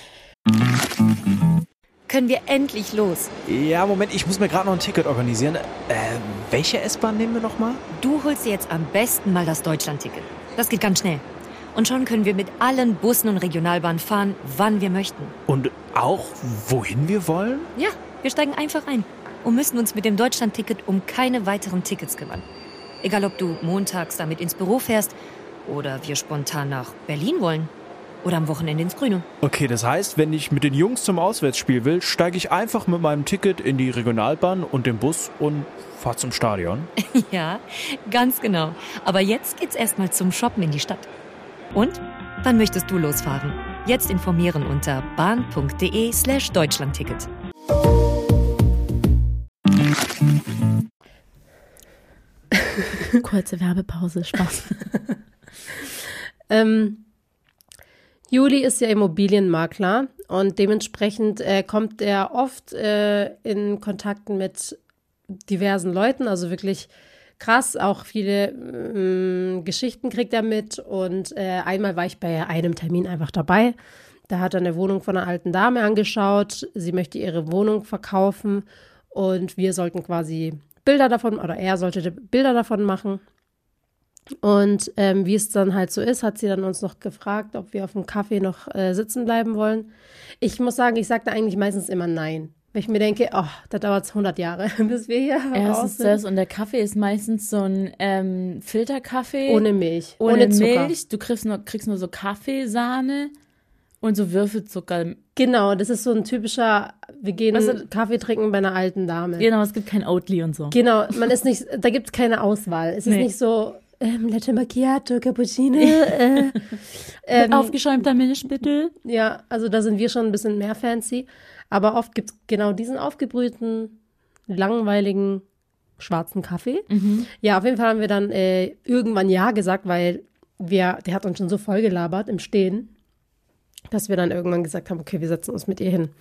Können wir endlich los? Ja, Moment, ich muss mir gerade noch ein Ticket organisieren. Äh, welche S-Bahn nehmen wir nochmal? Du holst dir jetzt am besten mal das Deutschlandticket. Das geht ganz schnell. Und schon können wir mit allen Bussen und Regionalbahnen fahren, wann wir möchten. Und auch, wohin wir wollen? Ja, wir steigen einfach ein und müssen uns mit dem Deutschlandticket um keine weiteren Tickets kümmern. Egal, ob du montags damit ins Büro fährst oder wir spontan nach Berlin wollen oder am Wochenende ins Grüne. Okay, das heißt, wenn ich mit den Jungs zum Auswärtsspiel will, steige ich einfach mit meinem Ticket in die Regionalbahn und den Bus und fahre zum Stadion. Ja, ganz genau. Aber jetzt geht's erstmal zum Shoppen in die Stadt. Und? Wann möchtest du losfahren? Jetzt informieren unter bahn.de slash Deutschlandticket. Kurze Werbepause, Spaß. Ähm, Juli ist ja Immobilienmakler und dementsprechend äh, kommt er oft äh, in Kontakten mit diversen Leuten, also wirklich krass, auch viele ähm, Geschichten kriegt er mit und äh, einmal war ich bei einem Termin einfach dabei. Da hat er eine Wohnung von einer alten Dame angeschaut, sie möchte ihre Wohnung verkaufen und wir sollten quasi Bilder davon, oder er sollte Bilder davon machen. Und ähm, wie es dann halt so ist, hat sie dann uns noch gefragt, ob wir auf dem Kaffee noch äh, sitzen bleiben wollen. Ich muss sagen, ich sage da eigentlich meistens immer nein. Weil ich mir denke, oh, da dauert es hundert Jahre, bis wir hier raus Erstens sind. das und der Kaffee ist meistens so ein ähm, Filterkaffee. Ohne Milch, ohne, ohne Zucker. Milch. Du kriegst nur, kriegst nur so Kaffeesahne und so Würfelzucker. Genau, das ist so ein typischer, wir gehen Was ist- Kaffee trinken bei einer alten Dame. Genau, es gibt kein Oatly und so. Genau, man ist nicht, da gibt es keine Auswahl. Es ist Nee. nicht so, ähm, Latte Macchiato, Cappuccino. äh, ähm, Mit aufgeschäumter Milch, bitte. Ja, also da sind wir schon ein bisschen mehr fancy. Aber oft gibt es genau diesen aufgebrühten, langweiligen, schwarzen Kaffee. Ja, auf jeden Fall haben wir dann äh, irgendwann Ja gesagt, weil wir, der hat uns schon so voll gelabert im Stehen, dass wir dann irgendwann gesagt haben, okay, wir setzen uns mit ihr hin.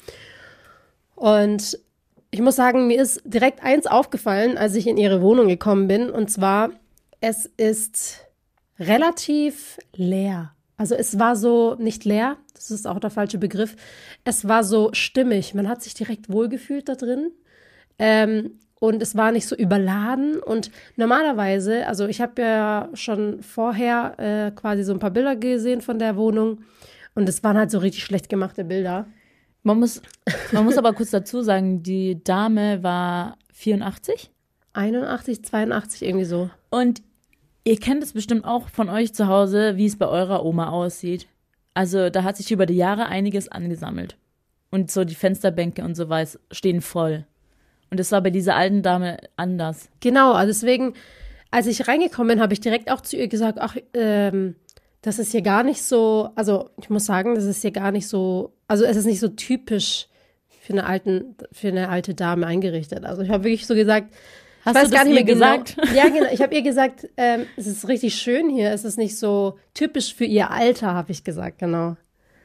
Und ich muss sagen, mir ist direkt eins aufgefallen, als ich in ihre Wohnung gekommen bin. Und zwar, es ist relativ leer. Also es war so, nicht leer, das ist auch der falsche Begriff, es war so stimmig. Man hat sich direkt wohlgefühlt da drin. Ähm, und es war nicht so überladen. Und normalerweise, also ich habe ja schon vorher äh, quasi so ein paar Bilder gesehen von der Wohnung. Und es waren halt so richtig schlecht gemachte Bilder. Man muss, man muss aber kurz dazu sagen, die Dame war vierundachtzig. einundachtzig, zweiundachtzig, irgendwie so. Und ihr kennt es bestimmt auch von euch zu Hause, wie es bei eurer Oma aussieht. Also da hat sich über die Jahre einiges angesammelt. Und so die Fensterbänke und so was stehen voll. Und das war bei dieser alten Dame anders. Genau, also deswegen, als ich reingekommen bin, habe ich direkt auch zu ihr gesagt, ach, ähm, das ist hier gar nicht so, also ich muss sagen, das ist hier gar nicht so, also es ist nicht so typisch für eine, alten, für eine alte Dame eingerichtet. Also ich habe wirklich so gesagt, Hast ich weiß du gar das nicht mehr ihr genau. gesagt? Ja, genau. Ich habe ihr gesagt, ähm, es ist richtig schön hier, es ist nicht so typisch für ihr Alter, habe ich gesagt, genau.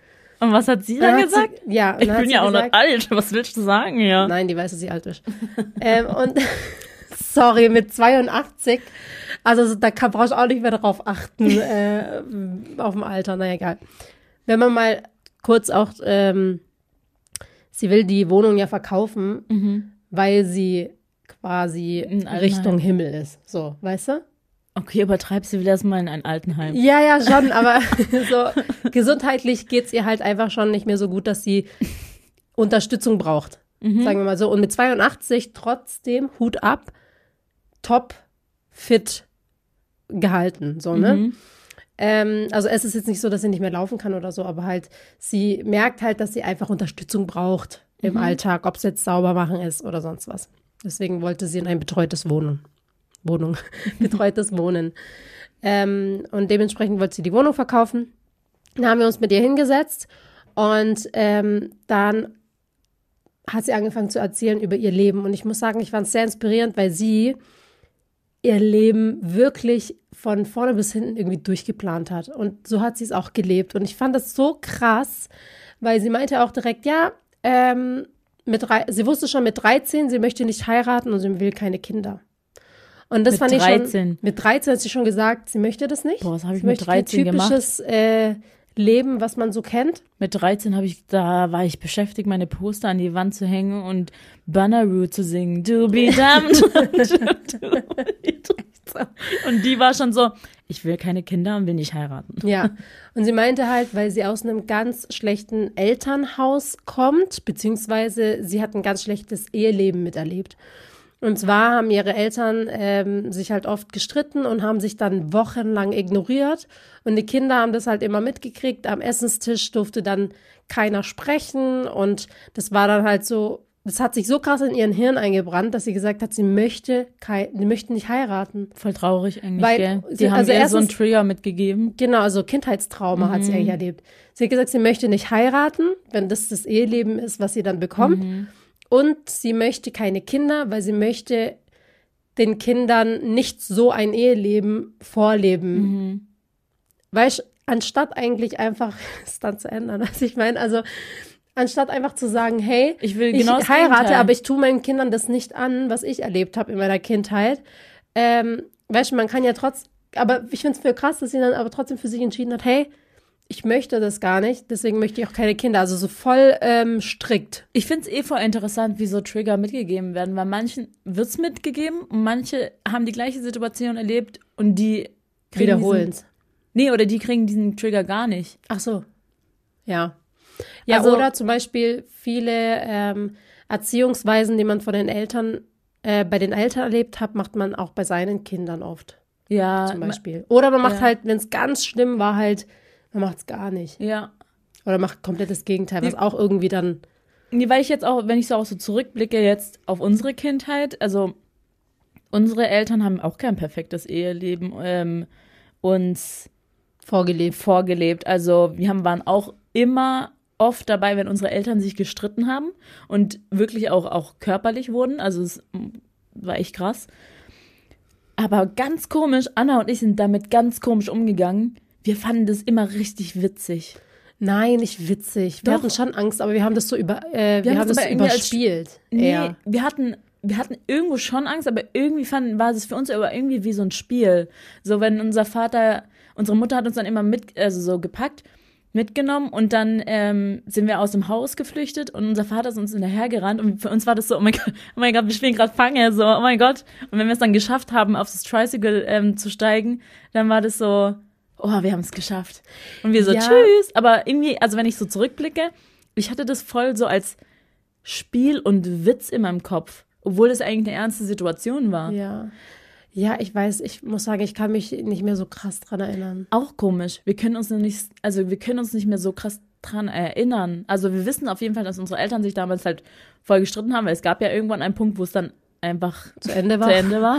Und was hat sie Dann dann hat gesagt? Sie, ja, und Ich dann hat bin sie ja auch gesagt, nicht alt. Was willst du sagen, ja? Nein, die weiß, dass sie alt ist. ähm, und sorry, mit zweiundachtzig, also da kann, brauchst du auch nicht mehr darauf achten, äh, auf dem Alter, na egal. Wenn man mal kurz auch, ähm, sie will die Wohnung ja verkaufen, Mhm. weil sie quasi In Altenheim. Richtung Himmel ist, so, weißt du? Okay, übertreib sie wieder erstmal in ein Altenheim. Ja, ja, schon, aber so gesundheitlich geht's ihr halt einfach schon nicht mehr so gut, dass sie Unterstützung braucht. Mhm. Sagen wir mal so. Und mit zweiundachtzig trotzdem, Hut ab, top, fit gehalten, so, ne? Mhm. Ähm, also es ist jetzt nicht so, dass sie nicht mehr laufen kann oder so, aber halt, sie merkt halt, dass sie einfach Unterstützung braucht im Mhm. Alltag, ob es jetzt sauber machen ist oder sonst was. Deswegen wollte sie in ein betreutes Wohnen. Wohnung, betreutes Wohnen. Ähm, und dementsprechend wollte sie die Wohnung verkaufen. Dann haben wir uns mit ihr hingesetzt und ähm, dann hat sie angefangen zu erzählen über ihr Leben. Und ich muss sagen, ich fand es sehr inspirierend, weil sie ihr Leben wirklich von vorne bis hinten irgendwie durchgeplant hat. Und so hat sie es auch gelebt. Und ich fand das so krass, weil sie meinte auch direkt, ja, ähm, mit drei, sie wusste schon mit dreizehn, sie möchte nicht heiraten und sie will keine Kinder. Und das Mit fand ich dreizehn. schon, mit dreizehn hat sie schon gesagt, sie möchte das nicht. Boah, was habe ich Sie mit möchte kein dreizehn gemacht? typisches äh, Leben, was man so kennt. Mit dreizehn habe ich, da war ich beschäftigt, meine Poster an die Wand zu hängen und Banneroo zu singen. Du be damned. Und die war schon so, ich will keine Kinder und will nicht heiraten. Ja, und sie meinte halt, weil sie aus einem ganz schlechten Elternhaus kommt, beziehungsweise sie hat ein ganz schlechtes Eheleben miterlebt. Und zwar haben ihre Eltern ähm, sich halt oft gestritten und haben sich dann wochenlang ignoriert. Und die Kinder haben das halt immer mitgekriegt. Am Essenstisch durfte dann keiner sprechen. Und das war dann halt so, das hat sich so krass in ihren Hirn eingebrannt, dass sie gesagt hat, sie möchte, kei- sie möchte nicht heiraten. Voll traurig eigentlich, Weil gell? Die sie- haben also ihr so einen erstens- Trigger mitgegeben. Genau, also Kindheitstrauma hat sie Mhm. eigentlich erlebt. Sie hat gesagt, sie möchte nicht heiraten, wenn das das Eheleben ist, was sie dann bekommt. Mhm. Und sie möchte keine Kinder, weil sie möchte den Kindern nicht so ein Eheleben vorleben. Mhm. Weißt du, anstatt eigentlich einfach es dann zu ändern. Also ich meine, also anstatt einfach zu sagen, hey, Ich will ich genau das heirate, Gegenteil. aber ich tue meinen Kindern das nicht an, was ich erlebt habe in meiner Kindheit. Ähm, weißt du, man kann ja trotz, aber ich finde es voll krass, dass sie dann aber trotzdem für sich entschieden hat, hey, ich möchte das gar nicht, deswegen möchte ich auch keine Kinder. Also so voll ähm, strikt. Ich finde es eh voll interessant, wie so Trigger mitgegeben werden, weil manchen wird es mitgegeben und manche haben die gleiche Situation erlebt und die kriegen Wiederholens. diesen- Nee, oder die kriegen diesen Trigger gar nicht. Ach so. Ja. Ja, Also- oder zum Beispiel viele ähm, Erziehungsweisen, die man von den Eltern, äh, bei den Eltern erlebt hat, macht man auch bei seinen Kindern oft, Ja, zum Beispiel. Oder man macht ja. halt, wenn es ganz schlimm war, halt, man macht es gar nicht. ja. Oder macht komplett das Gegenteil, was Die- auch irgendwie dann, Nee, weil ich jetzt auch, wenn ich so auch so zurückblicke jetzt auf unsere Kindheit, also unsere Eltern haben auch kein perfektes Eheleben ähm, uns vorgelebt. vorgelebt. Also wir haben, waren auch immer oft dabei, wenn unsere Eltern sich gestritten haben und wirklich auch, auch körperlich wurden. Also es war echt krass. Aber ganz komisch, Anna und ich sind damit ganz komisch umgegangen. Wir fanden das immer richtig witzig. Nein, nicht witzig. Wir Doch. hatten schon Angst, aber wir haben das so über, äh, wir, haben haben das das aber irgendwie als- überspielt. Nee, eher. wir hatten, wir hatten irgendwo schon Angst, aber irgendwie fanden, war es für uns aber irgendwie wie so ein Spiel. So, wenn unser Vater, unsere Mutter hat uns dann immer mit, also so gepackt, mitgenommen und dann ähm, sind wir aus dem Haus geflüchtet und unser Vater ist uns hinterhergerannt und für uns war das so, oh mein Gott, oh mein Gott, wir spielen gerade Fange, so, oh mein Gott. Und wenn wir es dann geschafft haben, auf das Tricycle ähm, zu steigen, dann war das so, oh, wir haben es geschafft. Und wir so, Ja. tschüss. Aber irgendwie, also wenn ich so zurückblicke, ich hatte das voll so als Spiel und Witz in meinem Kopf, obwohl es eigentlich eine ernste Situation war. Ja. Ja, ich weiß, ich muss sagen, ich kann mich nicht mehr so krass dran erinnern. Auch komisch. Wir können uns noch nicht, also wir können uns nicht mehr so krass dran erinnern. Also wir wissen auf jeden Fall, dass unsere Eltern sich damals halt voll gestritten haben, weil es gab ja irgendwann einen Punkt, wo es dann einfach Zu Ende war. zu Ende war.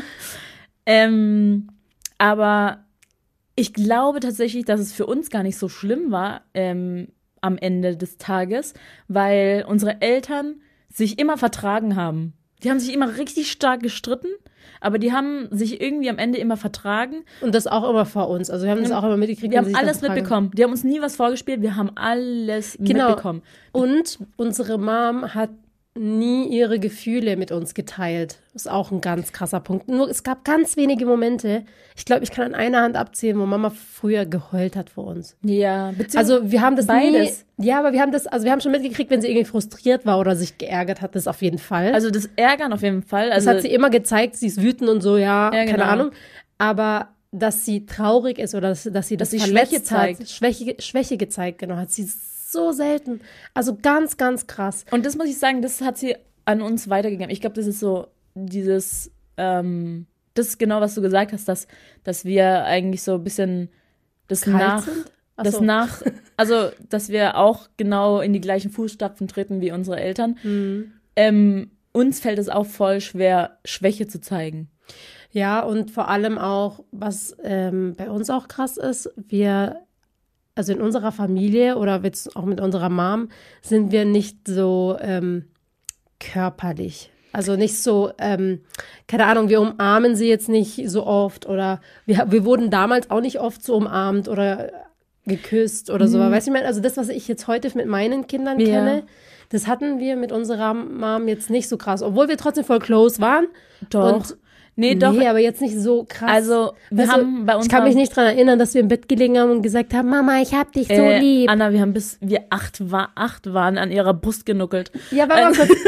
Ähm, aber ich glaube tatsächlich, dass es für uns gar nicht so schlimm war ähm, am Ende des Tages, weil unsere Eltern sich immer vertragen haben. Die haben sich immer richtig stark gestritten, aber die haben sich irgendwie am Ende immer vertragen. Und das auch immer vor uns. Also wir haben das auch immer mitgekriegt. Wir wenn haben sie sich alles dann vertragen. mitbekommen. Die haben uns nie was vorgespielt, wir haben alles Genau. mitbekommen. Und unsere Mom hat nie ihre Gefühle mit uns geteilt. Das ist auch ein ganz krasser Punkt. Nur es gab ganz wenige Momente, ich glaube, ich kann an einer Hand abzählen, wo Mama früher geheult hat vor uns. Ja, beziehungsweise Also wir haben das beides. nie, ja, aber wir haben das, also wir haben schon mitgekriegt, wenn sie irgendwie frustriert war oder sich geärgert hat, das auf jeden Fall. Also das Ärgern auf jeden Fall. das Also hat sie immer gezeigt, sie ist wütend und so, ja, Ja, keine genau. Ahnung. Aber dass sie traurig ist oder dass, dass sie das sie verletzt Schwäche zeigt. hat, Schwäche, Schwäche gezeigt, genau, hat sie so selten. Also ganz, ganz krass. Und das muss ich sagen, das hat sie an uns weitergegeben. Ich glaube, das ist so dieses, ähm, das ist genau, was du gesagt hast, dass, dass wir eigentlich so ein bisschen das Kalt nach, sind? Ach das so. nach, also, dass wir auch genau in die gleichen Fußstapfen treten wie unsere Eltern. Mhm. Ähm, uns fällt es auch voll schwer, Schwäche zu zeigen. Ja, und vor allem auch, was ähm, bei uns auch krass ist, wir, also in unserer Familie oder jetzt auch mit unserer Mom, sind wir nicht so ähm, körperlich. Also nicht so, ähm, keine Ahnung, wir umarmen sie jetzt nicht so oft oder wir, wir wurden damals auch nicht oft so umarmt oder geküsst oder so. Weißt du, ich meine, also das, was ich jetzt heute mit meinen Kindern Ja. kenne, das hatten wir mit unserer Mom jetzt nicht so krass, obwohl wir trotzdem voll close waren. Doch. Und nee, doch. Nee, aber jetzt nicht so krass. Also, wir Weißt du, haben bei uns. ich kann mich nicht dran erinnern, dass wir im Bett gelegen haben und gesagt haben, Mama, ich hab dich so äh, lieb. Anna, wir haben bis wir acht, war, acht waren an ihrer Brust genuckelt. Ja, warte mal Also- kurz.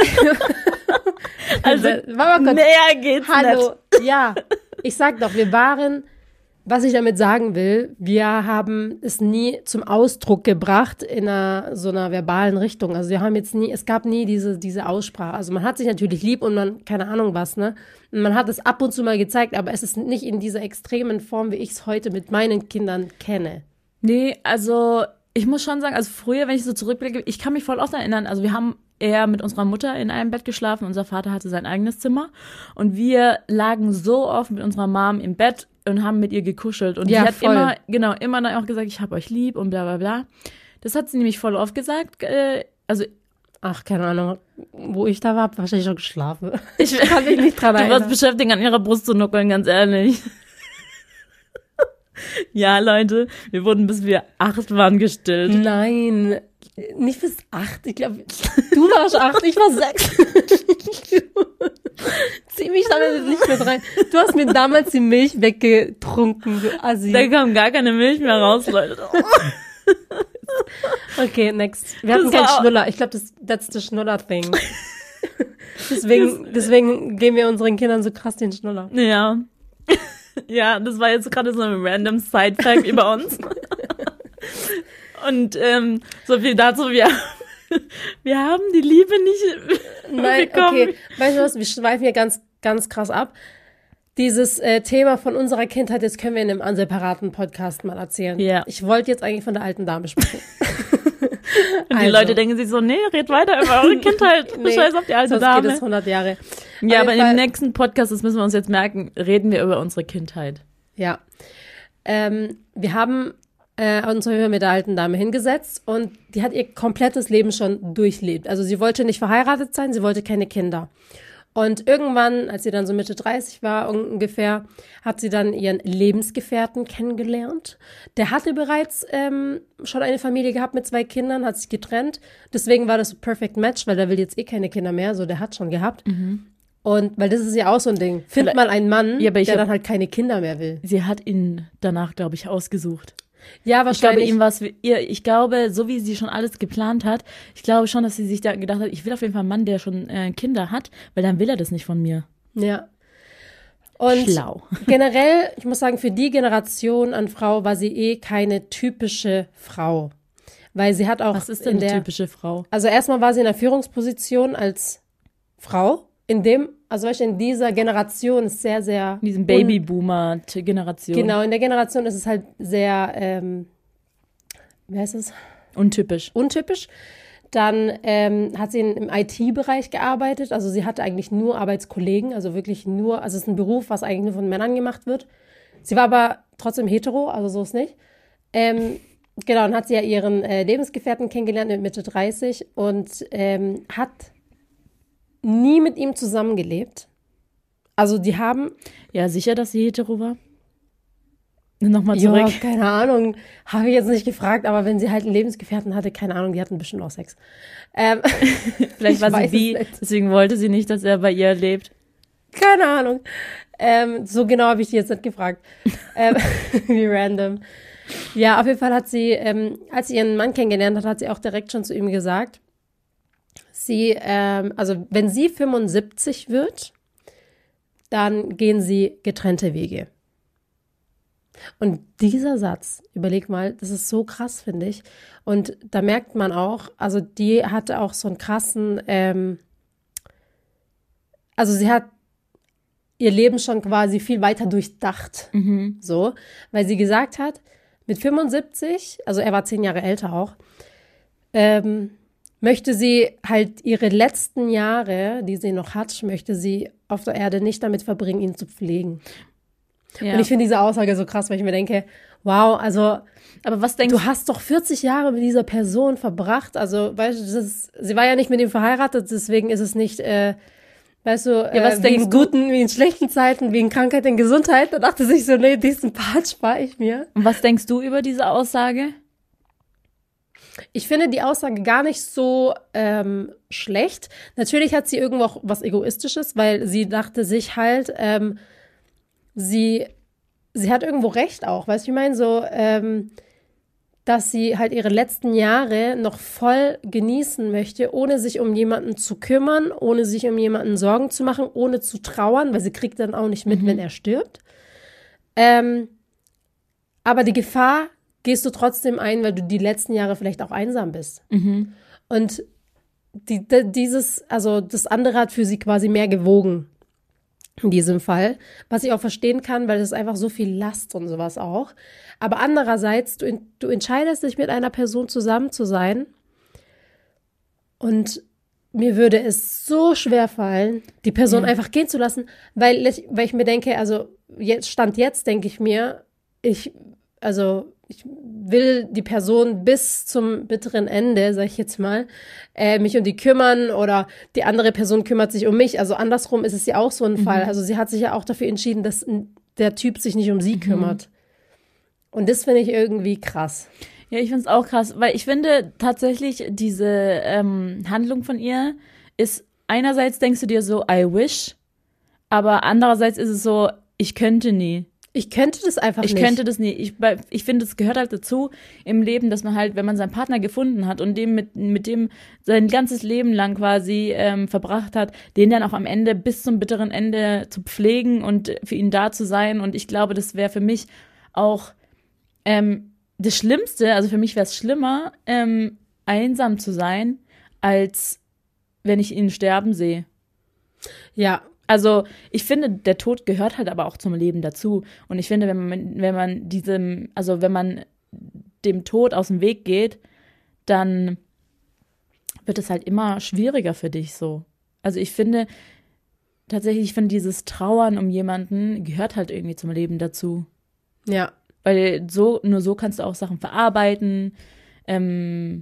Also, warte mal kurz. näher geht's Hallo. nicht. Ja, ich sag doch, wir waren, was ich damit sagen will, wir haben es nie zum Ausdruck gebracht in einer so einer verbalen Richtung. Also wir haben jetzt nie, es gab nie diese, diese Aussprache. Also man hat sich natürlich lieb und man, keine Ahnung was, ne? Und man hat es ab und zu mal gezeigt, aber es ist nicht in dieser extremen Form, wie ich es heute mit meinen Kindern kenne. Nee, also ich muss schon sagen, also früher, wenn ich so zurückblicke, ich kann mich voll oft erinnern, also wir haben eher mit unserer Mutter in einem Bett geschlafen, unser Vater hatte sein eigenes Zimmer und wir lagen so oft mit unserer Mom im Bett und haben mit ihr gekuschelt und Ja, die hat voll. immer, genau, immer dann auch gesagt, ich hab euch lieb und bla bla bla. Das hat sie nämlich voll oft gesagt, äh, also Ach, keine Ahnung, wo ich da war, hab wahrscheinlich schon geschlafen. ich Kann mich nicht dran Du warst erinnern. beschäftigt, an ihrer Brust zu nuckeln, ganz ehrlich. Ja, Leute, wir wurden bis wir acht waren gestillt. Nein, nicht bis acht. Ich glaube, du warst acht, ich war sechs. Zieh mich damit nicht mit rein. Du hast mir damals die Milch weggetrunken, du Assi. Da kam gar keine Milch mehr raus, Leute. Okay, next. Wir hatten Das keinen war auch- Schnuller. Ich glaube, das that's the Schnuller-Thing. Deswegen, deswegen geben wir unseren Kindern so krass den Schnuller. Ja. Ja, das war jetzt gerade so ein random Side-Fact über uns. Und ähm, so viel dazu, wir, wir haben die Liebe nicht Nein, bekommen. okay. Weißt du was, wir schweifen hier ganz, ganz krass ab. Dieses äh, Thema von unserer Kindheit, das können wir in einem separaten Podcast mal erzählen. Ja. Ich wollte jetzt eigentlich von der alten Dame sprechen. Und die Also. Leute denken sich so, nee, red weiter über eure Kindheit. Nee, Scheiß auf die alte sonst Dame. geht es hundert Jahre. Ja, Auf aber jeden im Fall- nächsten Podcast, das müssen wir uns jetzt merken, reden wir über unsere Kindheit. Ja. Ähm, wir haben äh, uns heute mit der alten Dame hingesetzt und die hat ihr komplettes Leben schon durchlebt. Also sie wollte nicht verheiratet sein, sie wollte keine Kinder. Und irgendwann, als sie dann so Mitte dreißig war ungefähr, hat sie dann ihren Lebensgefährten kennengelernt. Der hatte bereits ähm, schon eine Familie gehabt mit zwei Kindern, hat sich getrennt. Deswegen war das so Perfect Match, weil der will jetzt eh keine Kinder mehr, so der hat schon gehabt. Und weil das ist ja auch so ein Ding. Find mal einen Mann, Ja, aber ich der hab- dann halt keine Kinder mehr will. Sie hat ihn danach, glaube ich, ausgesucht. Ja, Ich glaube, wahrscheinlich. ihm war es, ihr, ich glaube, so wie sie schon alles geplant hat, ich glaube schon, dass sie sich da gedacht hat, ich will auf jeden Fall einen Mann, der schon äh, Kinder hat, weil dann will er das nicht von mir. Ja. Und Schlau. generell, ich muss sagen, für die Generation an Frau war sie eh keine typische Frau. Weil sie hat auch Was ist denn in eine der, typische Frau? also erstmal war sie in der Führungsposition als Frau. In dem, also weißt du, in dieser Generation ist sehr, sehr. In diesem un- Babyboomer-Generation. Genau, in der Generation ist es halt sehr, ähm, wie heißt es? Untypisch. Untypisch. Dann ähm, hat sie in, im I T-Bereich gearbeitet. Also sie hatte eigentlich nur Arbeitskollegen, also wirklich nur, also es ist ein Beruf, was eigentlich nur von Männern gemacht wird. Sie war aber trotzdem hetero, also so ist nicht. Ähm, genau, dann hat sie ja ihren äh, Lebensgefährten kennengelernt mit Mitte dreißig und ähm, hat nie mit ihm zusammengelebt. Also die haben... Ja, sicher, dass sie hetero war? Nochmal zurück. Ja, keine Ahnung. Habe ich jetzt nicht gefragt, aber wenn sie halt einen Lebensgefährten hatte, keine Ahnung, die hatten bestimmt auch Sex. Ähm, Vielleicht war sie bi, deswegen wollte sie nicht, dass er bei ihr lebt. Keine Ahnung. Ähm, so genau habe ich die jetzt nicht gefragt. ähm, wie random. Ja, auf jeden Fall hat sie, ähm, als sie ihren Mann kennengelernt hat, hat sie auch direkt schon zu ihm gesagt, sie, ähm, also wenn sie fünfundsiebzig wird, dann gehen sie getrennte Wege. Und dieser Satz, überleg mal, das ist so krass, finde ich. Und da merkt man auch, also die hatte auch so einen krassen, ähm, also sie hat ihr Leben schon quasi viel weiter durchdacht, Mhm. so, weil sie gesagt hat, mit fünfundsiebzig, also er war zehn Jahre älter auch, ähm, möchte sie halt ihre letzten Jahre, die sie noch hat, möchte sie auf der Erde nicht damit verbringen, ihn zu pflegen. Ja. Und ich finde diese Aussage so krass, weil ich mir denke, wow, also Aber was denkst du hast doch vierzig Jahre mit dieser Person verbracht. Also, weißt du, das ist, sie war ja nicht mit ihm verheiratet, deswegen ist es nicht, äh, weißt du, Ja, was äh, wie denkst in du? guten, wie in schlechten Zeiten, wie in Krankheit, in Gesundheit. Da dachte sich so, nee, diesen Part spare ich mir. Und was denkst du über diese Aussage? Ich finde die Aussage gar nicht so ähm, schlecht. Natürlich hat sie irgendwo auch was Egoistisches, weil sie dachte sich halt, ähm, sie, sie hat irgendwo recht auch, weißt du, ich meine, so, ähm, dass sie halt ihre letzten Jahre noch voll genießen möchte, ohne sich um jemanden zu kümmern, ohne sich um jemanden Sorgen zu machen, ohne zu trauern, weil sie kriegt dann auch nicht mit, wenn er stirbt. Ähm, aber die Gefahr gehst du trotzdem ein, weil du die letzten Jahre vielleicht auch einsam bist. Mhm. Und die, die, dieses, also das andere hat für sie quasi mehr gewogen in diesem Fall, was ich auch verstehen kann, weil das ist einfach so viel Last und sowas auch. Aber andererseits, du, du entscheidest dich mit einer Person zusammen zu sein und mir würde es so schwer fallen, die Person Ja. einfach gehen zu lassen, weil ich, weil ich mir denke, also jetzt Stand jetzt denke ich mir, ich, also ich will die Person bis zum bitteren Ende, sag ich jetzt mal, äh, mich um die kümmern oder die andere Person kümmert sich um mich. Also andersrum ist es ja auch so ein Fall. Also sie hat sich ja auch dafür entschieden, dass der Typ sich nicht um sie kümmert. Und das finde ich irgendwie krass. Ja, ich finde es auch krass, weil ich finde tatsächlich diese ähm, Handlung von ihr ist, einerseits denkst du dir so, I wish, aber andererseits ist es so, ich könnte nie. Ich könnte das einfach Ich nicht. könnte das nie. Ich, bei- ich finde, es gehört halt dazu im Leben, dass man halt, wenn man seinen Partner gefunden hat und dem mit, mit dem sein ganzes Leben lang quasi ähm, verbracht hat, den dann auch am Ende bis zum bitteren Ende zu pflegen und für ihn da zu sein. Und ich glaube, das wäre für mich auch ähm, das Schlimmste, also für mich wäre es schlimmer, ähm, einsam zu sein, als wenn ich ihn sterben sehe. Ja, Also ich finde, der Tod gehört halt aber auch zum Leben dazu. Und ich finde, wenn man, wenn man diesem, also wenn man dem Tod aus dem Weg geht, dann wird es halt immer schwieriger für dich so. Also ich finde, tatsächlich, ich finde, dieses Trauern um jemanden gehört halt irgendwie zum Leben dazu. ja. Weil so, nur so kannst du auch Sachen verarbeiten. Ähm,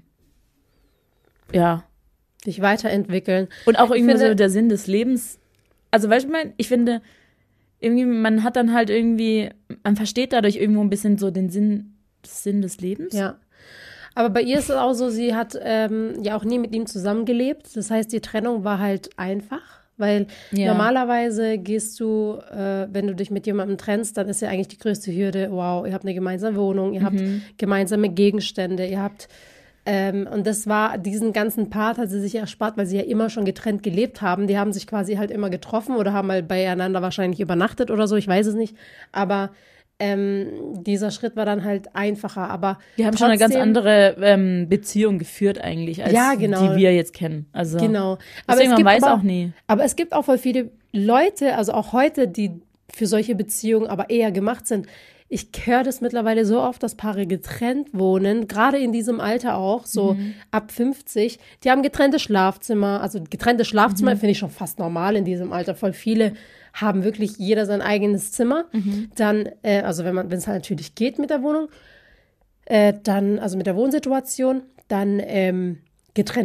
ja. Dich weiterentwickeln. Und auch Ich irgendwie finde- so der Sinn des Lebens. Also, weißt du, mein, ich finde, irgendwie, man hat dann halt irgendwie, man versteht dadurch irgendwo ein bisschen so den Sinn, das Sinn des Lebens. Ja. Aber bei ihr ist es auch so, sie hat ähm, ja auch nie mit ihm zusammengelebt. Das heißt, die Trennung war halt einfach, weil Ja. normalerweise gehst du, äh, wenn du dich mit jemandem trennst, dann ist ja eigentlich die größte Hürde, wow, ihr habt eine gemeinsame Wohnung, ihr habt gemeinsame Gegenstände, ihr habt ähm, und das war, diesen ganzen Part hat sie sich erspart, weil sie ja immer schon getrennt gelebt haben. Die haben sich quasi halt immer getroffen oder haben halt beieinander wahrscheinlich übernachtet oder so, ich weiß es nicht. Aber ähm, dieser Schritt war dann halt einfacher. Aber Die haben schon eine ganz trotzdem- andere ähm, Beziehung geführt eigentlich, als Ja, genau. die wir jetzt kennen. Also, Genau. Deswegen, man gibt weiß aber, auch nie. Aber es gibt auch voll viele Leute, also auch heute, die für solche Beziehungen aber eher gemacht sind. Ich höre das mittlerweile so oft, dass Paare getrennt wohnen, gerade in diesem Alter auch, so Mhm. ab fünfzig. Die haben getrennte Schlafzimmer, also getrennte Schlafzimmer Mhm. finde ich schon fast normal in diesem Alter. Voll viele haben wirklich jeder sein eigenes Zimmer. Mhm. Dann, äh, also wenn man, wenn es halt natürlich geht mit der Wohnung, äh, dann, also mit der Wohnsituation, dann ähm, getrennte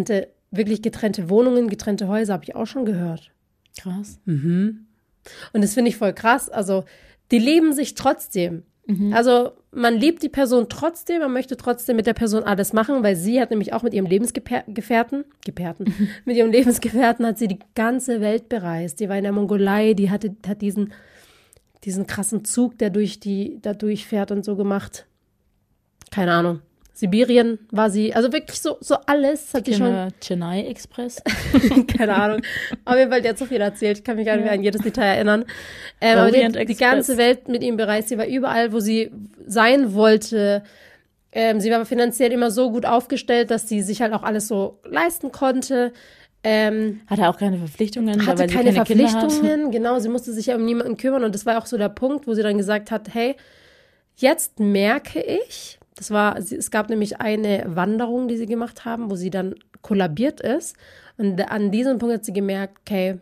wirklich getrennte Wohnungen, getrennte Häuser, habe ich auch schon gehört. Krass. Mhm. Und das finde ich voll krass. Also, die lieben sich trotzdem. Mhm. Also, man liebt die Person trotzdem, man möchte trotzdem mit der Person alles machen, weil sie hat nämlich auch mit ihrem Lebensgefährten, Gefährten, mhm. mit ihrem Lebensgefährten hat sie die ganze Welt bereist. Die war in der Mongolei, die hatte, hat diesen, diesen krassen Zug, der durch die, da durchfährt und so gemacht. Keine Ahnung. Sibirien war sie, also wirklich so, so alles hat sie schon. Chennai Express? Keine Ahnung. Auf jeden Fall, der hat so viel erzählt. Ich kann mich gar nicht mehr an jedes Detail erinnern. Ähm, aber die, die ganze Welt mit ihm bereist. Sie war überall, wo sie sein wollte. Ähm, sie war finanziell immer so gut aufgestellt, dass sie sich halt auch alles so leisten konnte. Ähm, hatte auch keine Verpflichtungen. Hatte weil sie keine, keine Verpflichtungen, genau. Sie musste sich ja um niemanden kümmern. Und das war auch so der Punkt, wo sie dann gesagt hat, hey, jetzt merke ich, das war, es gab nämlich eine Wanderung, die sie gemacht haben, wo sie dann kollabiert ist. Und an diesem Punkt hat sie gemerkt, okay,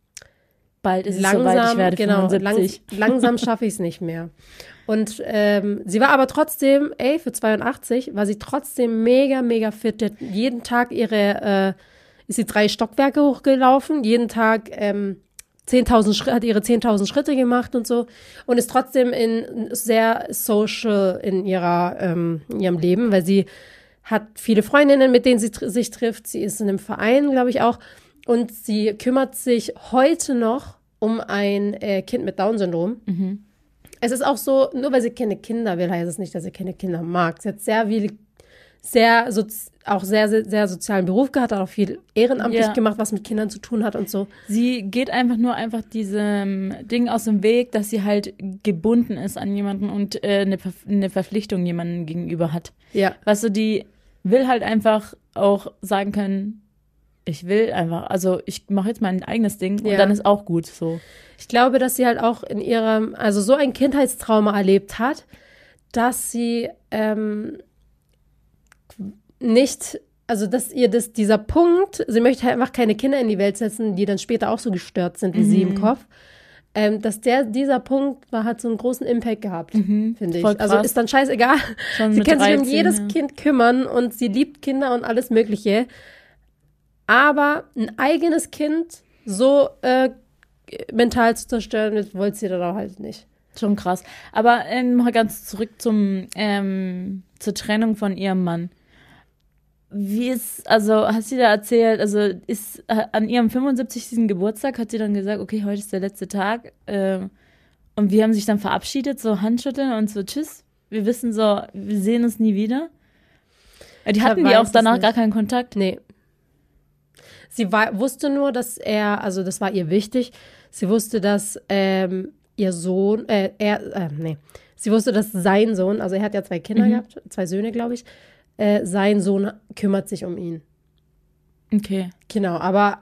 bald ist langsam, es soweit, ich werde genau, fünfundsiebzig. Lang, langsam schaffe ich es nicht mehr. Und ähm, sie war aber trotzdem, ey, für zweiundachtzig, war sie trotzdem mega, mega fit. Die hat jeden Tag ihre, äh, ist sie drei Stockwerke hochgelaufen, jeden Tag ähm, zehntausend Schritte, hat ihre zehntausend Schritte gemacht und so und ist trotzdem in sehr social in ihrer ähm, in ihrem Leben, weil sie hat viele Freundinnen, mit denen sie tr- sich trifft. Sie ist in einem Verein, glaube ich auch, und sie kümmert sich heute noch um ein äh, Kind mit Down-Syndrom. Mhm. Es ist auch so, nur weil sie keine Kinder will, heißt es nicht, dass sie keine Kinder mag. Sie hat sehr viel, sehr, so, auch sehr, sehr, sehr sozialen Beruf gehabt, hat auch viel ehrenamtlich ja. gemacht, was mit Kindern zu tun hat und so. Sie geht einfach nur einfach diesem Ding aus dem Weg, dass sie halt gebunden ist an jemanden und äh, eine, Ver- eine Verpflichtung jemandem gegenüber hat. Ja. Weißt du, die will halt einfach auch sagen können, ich will einfach, also ich mache jetzt mein eigenes Ding und ja. dann ist auch gut so. Ich glaube, dass sie halt auch in ihrem, also so ein Kindheitstrauma erlebt hat, dass sie ähm, nicht, also dass ihr das, dieser Punkt, sie möchte halt einfach keine Kinder in die Welt setzen, die dann später auch so gestört sind wie mhm. sie im Kopf, ähm, dass der, dieser Punkt war, hat so einen großen Impact gehabt, mhm. finde ich. Also ist dann scheißegal. Schon sie kann sich um jedes ja. Kind kümmern und sie liebt Kinder und alles Mögliche, aber ein eigenes Kind so äh, mental zu zerstören, das wollte sie dann auch halt nicht. Schon krass. Aber ähm, mal ganz zurück zum ähm, zur Trennung von ihrem Mann. Wie ist, also hast du da erzählt, also ist an ihrem fünfundsiebzigsten Geburtstag hat sie dann gesagt, okay, heute ist der letzte Tag äh, und wir haben sich dann verabschiedet, so Handschütteln und so tschüss, wir wissen so, wir sehen uns nie wieder. Die hatten die auch danach gar keinen Kontakt? Nee. Sie war, wusste nur, dass er, also das war ihr wichtig, sie wusste, dass ähm, ihr Sohn, äh, er, äh, nee, sie wusste, dass sein Sohn, also er hat ja zwei Kinder mhm. gehabt, zwei Söhne, glaube ich, Äh, sein Sohn kümmert sich um ihn. Okay. Genau, aber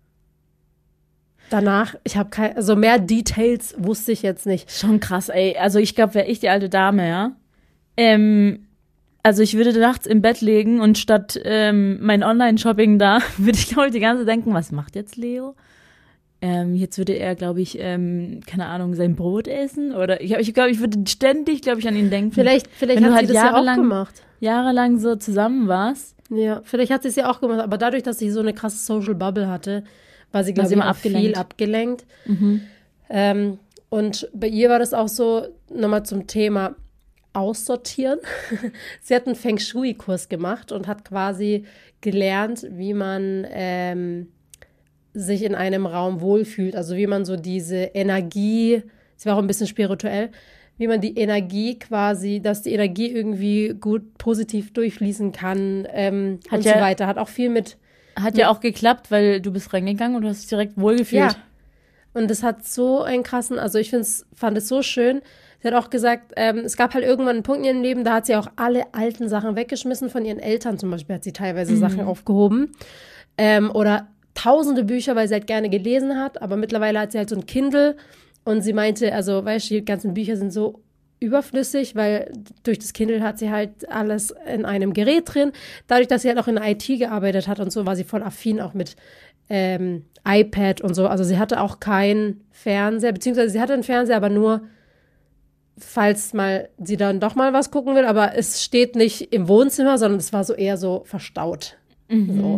danach, ich habe kein, also mehr Details wusste ich jetzt nicht. Schon krass, ey. Also ich glaube, wäre ich die alte Dame, ja. Ähm, also ich würde nachts im Bett legen und statt ähm, mein Online-Shopping da, würde ich, glaube ich, die ganze Zeit denken, was macht jetzt Leo? Ähm, jetzt würde er, glaube ich, ähm, keine Ahnung, sein Brot essen oder ich glaube, ich, glaub, ich würde ständig, glaube ich, an ihn denken. Vielleicht, vielleicht Wenn hat du halt sie das jahrelang, ja auch gemacht. Jahrelang so zusammen warst. Ja, vielleicht hat sie es ja auch gemacht, aber dadurch, dass sie so eine krasse Social Bubble hatte, war sie, glaube ich, immer auch abgelenkt. viel abgelenkt. Mhm. Ähm, und bei ihr war das auch so, nochmal zum Thema Aussortieren. Sie hat einen Feng Shui-Kurs gemacht und hat quasi gelernt, wie man ähm, sich in einem Raum wohlfühlt, also wie man so diese Energie, sie war auch ein bisschen spirituell, wie man die Energie quasi, dass die Energie irgendwie gut positiv durchfließen kann ähm, und ja, so weiter. Hat auch viel mit... Hat mit, ja auch geklappt, weil du bist reingegangen und du hast dich direkt wohlgefühlt. Ja, und das hat so einen krassen, also ich find's, fand es so schön. Sie hat auch gesagt, ähm, es gab halt irgendwann einen Punkt in ihrem Leben, da hat sie auch alle alten Sachen weggeschmissen von ihren Eltern. Zum Beispiel hat sie teilweise mhm. Sachen aufgehoben. Ähm, oder tausende Bücher, weil sie halt gerne gelesen hat, aber mittlerweile hat sie halt so ein Kindle und sie meinte, also weißt du, die ganzen Bücher sind so überflüssig, weil durch das Kindle hat sie halt alles in einem Gerät drin. Dadurch, dass sie halt auch in der I T gearbeitet hat und so, war sie voll affin auch mit ähm, iPad und so. Also sie hatte auch keinen Fernseher, beziehungsweise sie hatte einen Fernseher, aber nur, falls mal sie dann doch mal was gucken will, aber es steht nicht im Wohnzimmer, sondern es war so eher so verstaut. Mhm. So.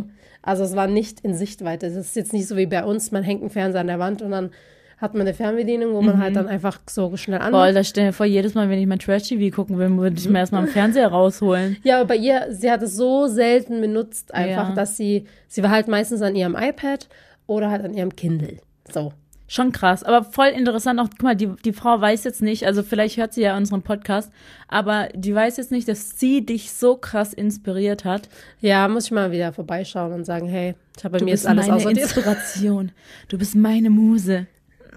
Also es war nicht in Sichtweite. Das ist jetzt nicht so wie bei uns, man hängt einen Fernseher an der Wand und dann hat man eine Fernbedienung, wo man Mhm. halt dann einfach so schnell Boah, anmacht. da stell dir vor, jedes Mal, wenn ich mein Trash-T V gucken will, würde ich mir erstmal einen Fernseher rausholen. Ja, aber bei ihr, sie hat es so selten benutzt einfach, Ja. dass sie, sie war halt meistens an ihrem iPad oder halt an ihrem Kindle. So. Schon krass, aber voll interessant auch, guck mal, die, die Frau weiß jetzt nicht, also vielleicht hört sie ja unseren Podcast, aber die weiß jetzt nicht, dass sie dich so krass inspiriert hat. Ja, muss ich mal wieder vorbeischauen und sagen, hey, ich habe bei Du mir bist jetzt alles meine aussortiert. Inspiration. Du bist meine Muse.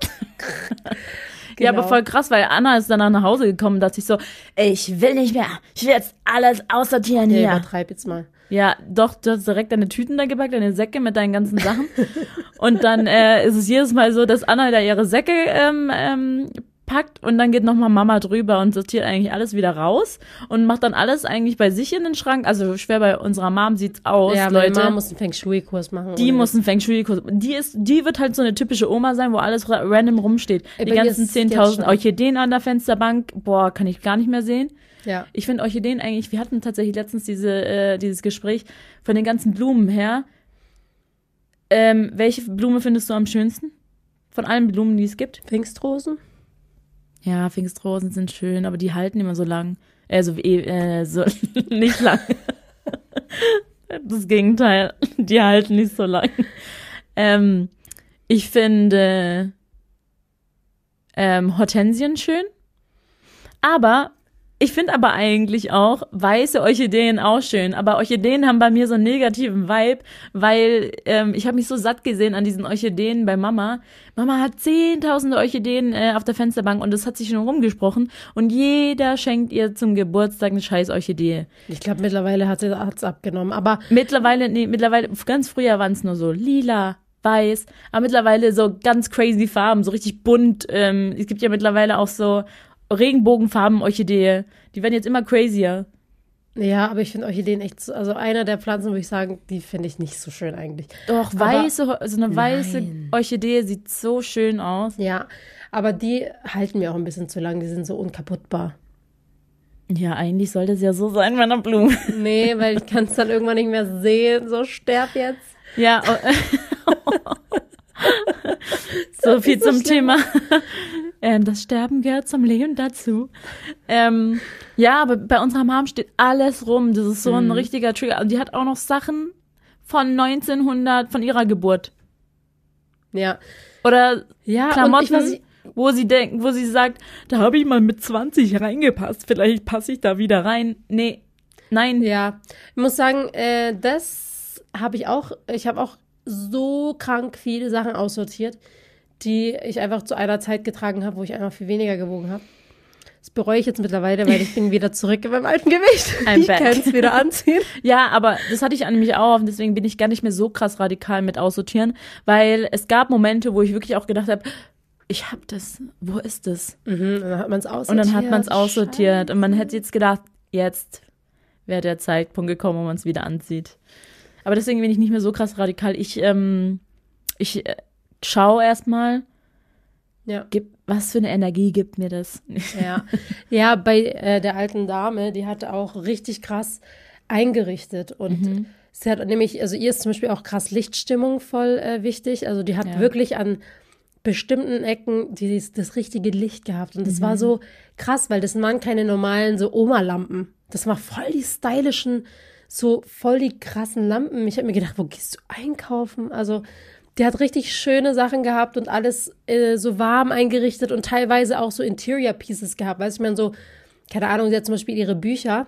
Ja, aber Genau. voll krass, weil Anna ist danach nach Hause gekommen und dachte sich so, ey, ich will nicht mehr, ich will jetzt alles aussortieren Ja, hier. übertreib jetzt mal. Ja, doch, du hast direkt deine Tüten da gepackt, deine Säcke mit deinen ganzen Sachen. Und dann äh, ist es jedes Mal so, dass Anna da ihre Säcke ähm, ähm, packt und dann geht nochmal Mama drüber und sortiert eigentlich alles wieder raus und macht dann alles eigentlich bei sich in den Schrank. Also schwer bei unserer Mom sieht's aus, Ja, meine Leute. Mama muss einen Feng Shui-Kurs machen. Die oder? muss einen Feng Shui-Kurs. Die ist, die wird halt so eine typische Oma sein, wo alles ra- random rumsteht. Ey, Die bei mir ganzen ist es zehntausend jetzt schon. Orchideen an der Fensterbank, boah, kann ich gar nicht mehr sehen. Ja. Ich finde Orchideen eigentlich, wir hatten tatsächlich letztens diese, äh, dieses Gespräch von den ganzen Blumen her. Ähm, welche Blume findest du am schönsten? Von allen Blumen, die es gibt? Pfingstrosen? Ja, Pfingstrosen sind schön, aber die halten immer so lang. Äh, so, wie- äh, so nicht lang. Das Gegenteil. Die halten nicht so lang. Ähm, ich finde ähm, Hortensien schön. Aber ich finde aber eigentlich auch weiße Orchideen auch schön. Aber Orchideen haben bei mir so einen negativen Vibe, weil ähm, ich habe mich so satt gesehen an diesen Orchideen bei Mama. Mama hat zehntausende Orchideen äh, auf der Fensterbank und das hat sich schon rumgesprochen. Und jeder schenkt ihr zum Geburtstag eine scheiß Orchidee. Ich glaube, mittlerweile hat sie hat's abgenommen. Aber Mittlerweile, nee, mittlerweile, ganz früher waren es nur so lila, weiß, aber mittlerweile so ganz crazy Farben, so richtig bunt. Ähm, es gibt ja mittlerweile auch so Regenbogenfarben Orchidee. Die werden jetzt immer crazier. ja, aber ich finde Orchideen echt so, also einer der Pflanzen, wo ich sagen, die finde ich nicht so schön eigentlich. Doch, Aber- weiße, so eine weiße Nein. Orchidee sieht so schön aus. Ja, aber die halten mir auch ein bisschen zu lang, die sind so unkaputtbar. Ja, eigentlich sollte es ja so sein bei einer Blume. Nee, weil ich kann es dann irgendwann nicht mehr sehen, so sterb jetzt. Ja, oh, so viel so zum schlimm. Thema. Ähm, das Sterben gehört zum Leben dazu. Ähm, ja, aber bei unserer Mom steht alles rum. Das ist so ein richtiger Trigger. Und die hat auch noch Sachen von neunzehnhundert, von ihrer Geburt. Ja, Oder ja Klamotten, und ich, was ich, wo sie denkt, wo sie sagt, da habe ich mal mit zwanzig reingepasst. Vielleicht passe ich da wieder rein. Nee, nein. ja, ich muss sagen, äh, das habe ich auch, ich habe auch so krank viele Sachen aussortiert, die ich einfach zu einer Zeit getragen habe, wo ich einfach viel weniger gewogen habe. Das bereue ich jetzt mittlerweile, weil ich bin wieder zurück in meinem alten Gewicht. I'm ich back. kann es wieder anziehen. Ja, aber das hatte ich an mich auch und deswegen bin ich gar nicht mehr so krass radikal mit aussortieren, weil es gab Momente, wo ich wirklich auch gedacht habe, ich hab das, wo ist das? Mhm, und dann hat man es aussortiert. Und dann hat man es aussortiert und man hätte jetzt gedacht, jetzt wäre der Zeitpunkt gekommen, wo man es wieder anzieht. Aber deswegen bin ich nicht mehr so krass radikal. Ich, ähm, ich äh, schaue erstmal, Ja. gib, was für eine Energie gibt mir das? Ja, ja, bei äh, der alten Dame, die hat auch richtig krass eingerichtet und Mhm. sie hat nämlich, also ihr ist zum Beispiel auch krass Lichtstimmung voll äh, wichtig, also die hat Ja. wirklich an bestimmten Ecken dieses, das richtige Licht gehabt und das Mhm. war so krass, weil das waren keine normalen so Oma-Lampen, das war voll die stylischen, so voll die krassen Lampen. Ich habe mir gedacht, wo gehst du einkaufen? Also die hat richtig schöne Sachen gehabt und alles äh, so warm eingerichtet und teilweise auch so Interior Pieces gehabt. Weißt du, ich meine so, keine Ahnung, sie hat zum Beispiel ihre Bücher,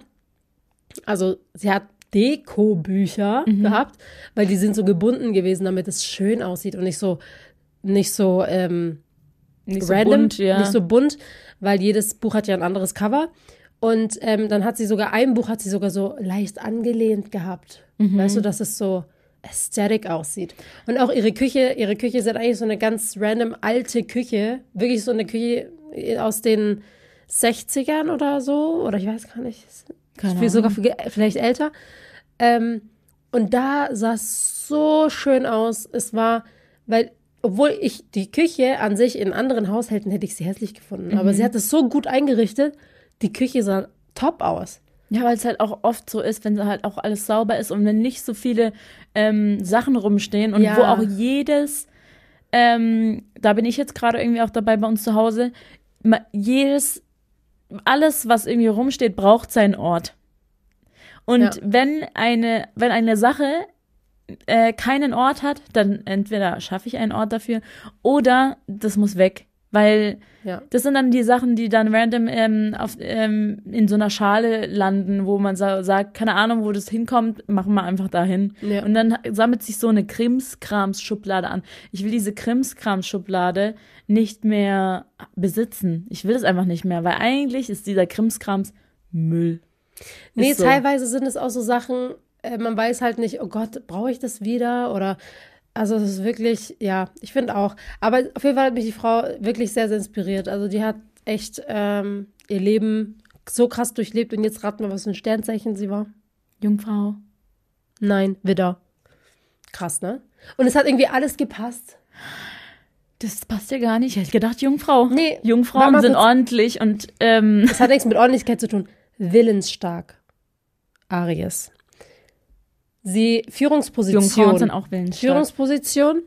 also sie hat Deko-Bücher gehabt, weil die sind so gebunden gewesen, damit es schön aussieht und nicht so, nicht so, ähm, Nicht so random, bunt, ja. nicht so bunt, weil jedes Buch hat ja ein anderes Cover. Und ähm, dann hat sie sogar, ein Buch hat sie sogar so leicht angelehnt gehabt. Mhm. Weißt du, dass es so aesthetic aussieht. Und auch ihre Küche, ihre Küche ist halt eigentlich so eine ganz random alte Küche. Wirklich so eine Küche aus den sechzigern oder so. Oder ich weiß gar nicht. Keine Viel- sogar viel- vielleicht älter. Ähm, und da sah es so schön aus. Es war, weil, obwohl ich die Küche an sich in anderen Haushalten hätte ich sie hässlich gefunden. Aber sie hat es so gut eingerichtet, die Küche sah top aus. Ja, weil es halt auch oft so ist, wenn halt auch alles sauber ist und wenn nicht so viele ähm, Sachen rumstehen und Ja. wo auch jedes, ähm, da bin ich jetzt gerade irgendwie auch dabei bei uns zu Hause, ma- jedes, alles, was irgendwie rumsteht, braucht seinen Ort. Und Ja. wenn eine, wenn eine Sache äh, keinen Ort hat, dann entweder schaffe ich einen Ort dafür oder das muss weg. Weil Ja. das sind dann die Sachen, die dann random ähm, auf, ähm, in so einer Schale landen, wo man sa- sagt, keine Ahnung, wo das hinkommt, machen wir einfach dahin. Ja. Und dann sammelt sich so eine Krimskrams-Schublade an. Ich will diese Krimskrams-Schublade nicht mehr besitzen. Ich will es einfach nicht mehr, weil eigentlich ist dieser Krimskrams Müll. Nee, Ist so. teilweise sind es auch so Sachen, äh, man weiß halt nicht, oh Gott, brauche ich das wieder? Oder, also es ist wirklich, ja, ich finde auch. Aber auf jeden Fall hat mich die Frau wirklich sehr, sehr inspiriert. Also die hat echt ähm, ihr Leben so krass durchlebt. Und jetzt raten wir, was für ein Sternzeichen sie war. Jungfrau. Nein, Widder. Krass, ne? Und es hat irgendwie alles gepasst. Das passt ja gar nicht. Ich hätte gedacht, Jungfrau. Nee, Jungfrauen warte mal sind kurz. ordentlich und ähm, Es hat nichts mit Ordentlichkeit zu tun. Willensstark. Aries. Sie, Führungsposition. Jungfrauen sind auch willensstark. Führungsposition.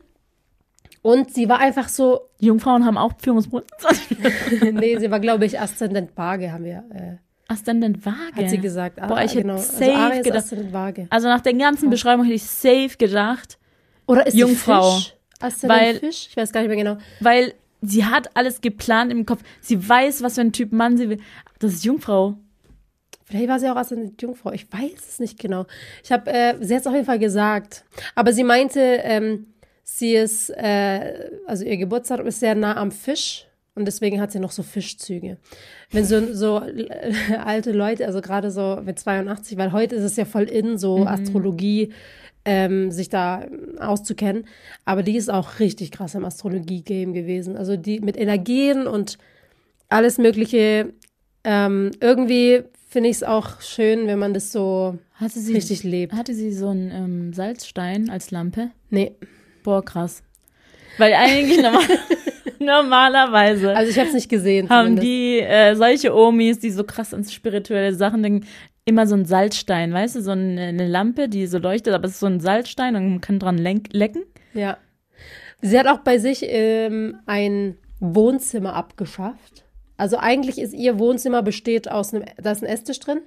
Und sie war einfach so, Jungfrauen haben auch Führungspositionen. nee, sie war, glaube ich, Aszendent Waage, haben wir, äh, Aszendent Waage. hat sie gesagt. Boah, ich hätte genau. safe also Aries, gedacht- Aszendent Waage. Also nach der ganzen Beschreibung hätte ich safe gedacht, Oder ist sie Jungfrau. Fisch? Aszendent Weil- Fisch? Ich weiß gar nicht mehr genau. weil sie hat alles geplant im Kopf. Sie weiß, was für ein Typ Mann sie will. Das ist Jungfrau. Vielleicht war sie auch Aszendent Jungfrau. Ich weiß es nicht genau. Ich habe, äh, sie hat es auf jeden Fall gesagt. Aber sie meinte, ähm, sie ist, äh, also ihr Geburtstag ist sehr nah am Fisch. Und deswegen hat sie noch so Fischzüge. Wenn so, so äh, alte Leute, also gerade so mit zweiundachtzig, weil heute ist es ja voll in, so Astrologie, ähm, sich da auszukennen. Aber die ist auch richtig krass im Astrologie-Game gewesen. Also die mit Energien und alles Mögliche. Ähm, irgendwie finde ich es auch schön, wenn man das so Hatte sie, richtig lebt. Hatte sie so einen ähm, Salzstein als Lampe? Nee, Boah, krass. Weil eigentlich normal, normalerweise also ich habe es nicht gesehen. haben zumindest. die äh, solche Omis, die so krass ins spirituelle Sachen denken, immer so einen Salzstein, weißt du, so eine, eine Lampe, die so leuchtet, aber es ist so ein Salzstein und man kann dran lenk- lecken. Ja. Sie hat auch bei sich ähm, ein Wohnzimmer abgeschafft. Also eigentlich ist ihr Wohnzimmer besteht aus einem, da ist ein Esstisch drin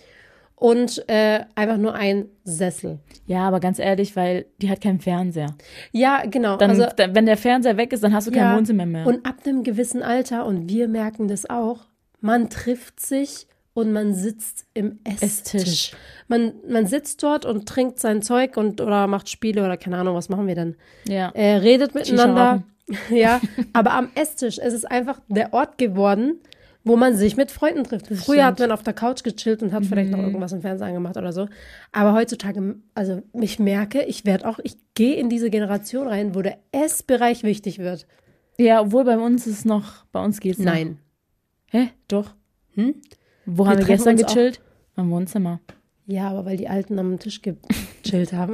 und äh, einfach nur ein Sessel. Ja, aber ganz ehrlich, weil die hat keinen Fernseher. Ja, genau. Dann, also, da, wenn der Fernseher weg ist, dann hast du kein ja, Wohnzimmer mehr. Und ab einem gewissen Alter, und wir merken das auch, man trifft sich und man sitzt im Esstisch. Esstisch. Man, man sitzt dort und trinkt sein Zeug und oder macht Spiele oder keine Ahnung, was machen wir dann? ja. Äh, redet miteinander. rauchen. Ja, aber am Esstisch ist es einfach der Ort geworden, wo man sich mit Freunden trifft. Früher stimmt. hat man auf der Couch gechillt und hat vielleicht noch irgendwas im Fernsehen angemacht oder so. Aber heutzutage, also ich merke, ich werde auch, ich gehe in diese Generation rein, wo der Essbereich wichtig wird. ja, obwohl bei uns ist noch, bei uns geht's noch. Nein. Hä? Doch. Hm? Wo Wir haben wir treffen gestern uns auch- gechillt? Am Wohnzimmer. Ja, aber weil die Alten am Tisch gechillt haben.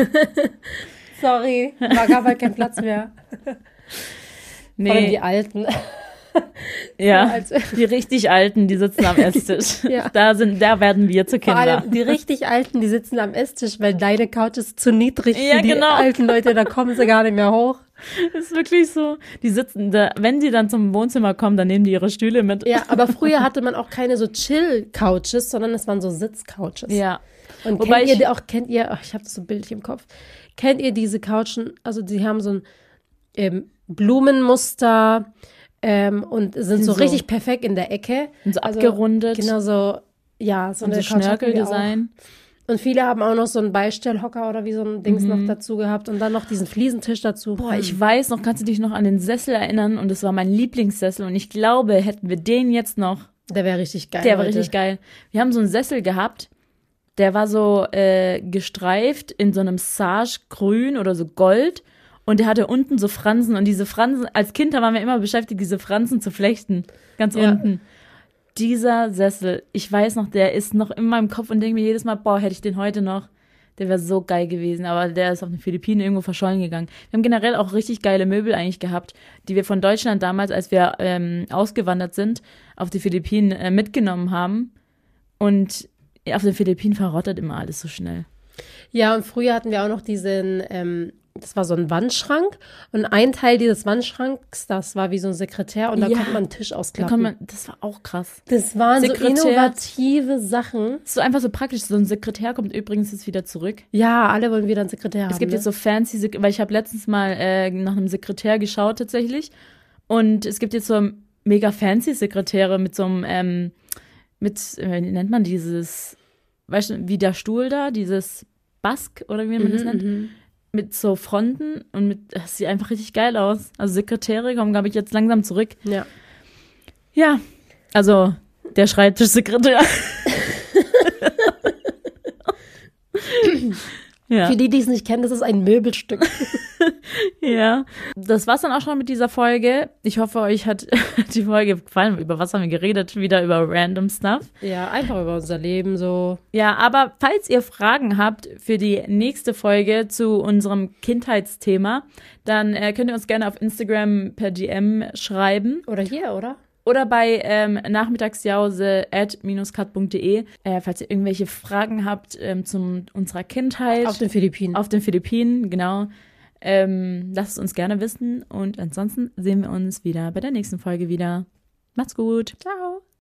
Sorry, war gar bald kein Platz mehr. Vor allem die Nee, Alten. ja, als- die richtig Alten, die sitzen am Esstisch. Ja. Da sind, da werden wir zu Vor Kinder. allem die richtig Alten, die sitzen am Esstisch, weil deine Couch ist zu niedrig Ja, für die genau. alten Leute, da kommen sie gar nicht mehr hoch. Ist wirklich so. Die sitzen da, wenn sie dann zum Wohnzimmer kommen, dann nehmen die ihre Stühle mit. Ja, aber früher hatte man auch keine so Chill-Couches, sondern es waren so Sitz-Couches. Ja. Und Wobei kennt ich- ihr auch, kennt ihr, ach, ich habe das so bildlich im Kopf, kennt ihr diese Couchen, also die haben so ein ähm, Blumenmuster ähm, und sind, Sind so, so- richtig perfekt in der Ecke. Und so Also, abgerundet. Genau so, ja, so Und eine so Couch hatten wir auch. Schnörkeldesign. Und viele haben auch noch so einen Beistellhocker oder wie so ein Dings noch dazu gehabt und dann noch diesen Fliesentisch dazu. Mhm. Boah, ich weiß noch, kannst du dich noch an den Sessel erinnern? Und das war mein Lieblingssessel. Und ich glaube, hätten wir den jetzt noch, Der wäre richtig geil. der war Leute. richtig geil. Wir haben so einen Sessel gehabt, der war so äh, gestreift in so einem Sage-Grün oder so Gold. Und der hatte unten so Fransen. Und diese Fransen, als Kind waren wir immer beschäftigt, diese Fransen zu flechten. Ganz Ja. unten. Dieser Sessel, ich weiß noch, der ist noch in meinem Kopf und denke mir jedes Mal, boah, hätte ich den heute noch. Der wäre so geil gewesen, aber der ist auf den Philippinen irgendwo verschollen gegangen. Wir haben generell auch richtig geile Möbel eigentlich gehabt, die wir von Deutschland damals, als wir ähm, ausgewandert sind, auf die Philippinen äh, mitgenommen haben. Und Auf den Philippinen verrottet immer alles so schnell. Ja, und früher hatten wir auch noch diesen, ähm, das war so ein Wandschrank. Und ein Teil dieses Wandschranks, das war wie so ein Sekretär. Und da Ja. konnte man einen Tisch Da ausklappen. kann man, das war auch krass. Das waren Sekretär. so innovative Sachen. So einfach so praktisch. So ein Sekretär kommt übrigens jetzt wieder zurück. Ja, alle wollen wieder einen Sekretär haben. Es gibt ne? jetzt so fancy, Sek- weil ich habe letztens mal äh, nach einem Sekretär geschaut tatsächlich. Und es gibt jetzt so mega fancy Sekretäre mit so einem, ähm, mit, äh, wie nennt man dieses, weißt du, wie der Stuhl da, dieses Bask oder wie man das nennt, Mhm. mit so Fronten und mit, das sieht einfach richtig geil aus. Also Sekretäre kommen, glaube ich, jetzt langsam zurück. Ja. Ja, also der Schreibtischsekretär. Ja. Für die, die es nicht kennen, das ist ein Möbelstück. Ja, das war's dann auch schon mit dieser Folge. Ich hoffe, euch hat die Folge gefallen. Über was haben wir geredet? Wieder über random Stuff. Ja, einfach über unser Leben so. Ja, aber falls ihr Fragen habt für die nächste Folge zu unserem Kindheitsthema, dann äh, könnt ihr uns gerne auf Instagram per D M schreiben. Oder hier, oder? Oder bei ähm, nachmittagsjause at cut punkt de, äh, falls ihr irgendwelche Fragen habt ähm, zu unserer Kindheit. Auf den Philippinen. Auf den Philippinen, genau. Ähm, lasst es uns gerne wissen. Und ansonsten sehen wir uns wieder bei der nächsten Folge wieder. Macht's gut. Ciao.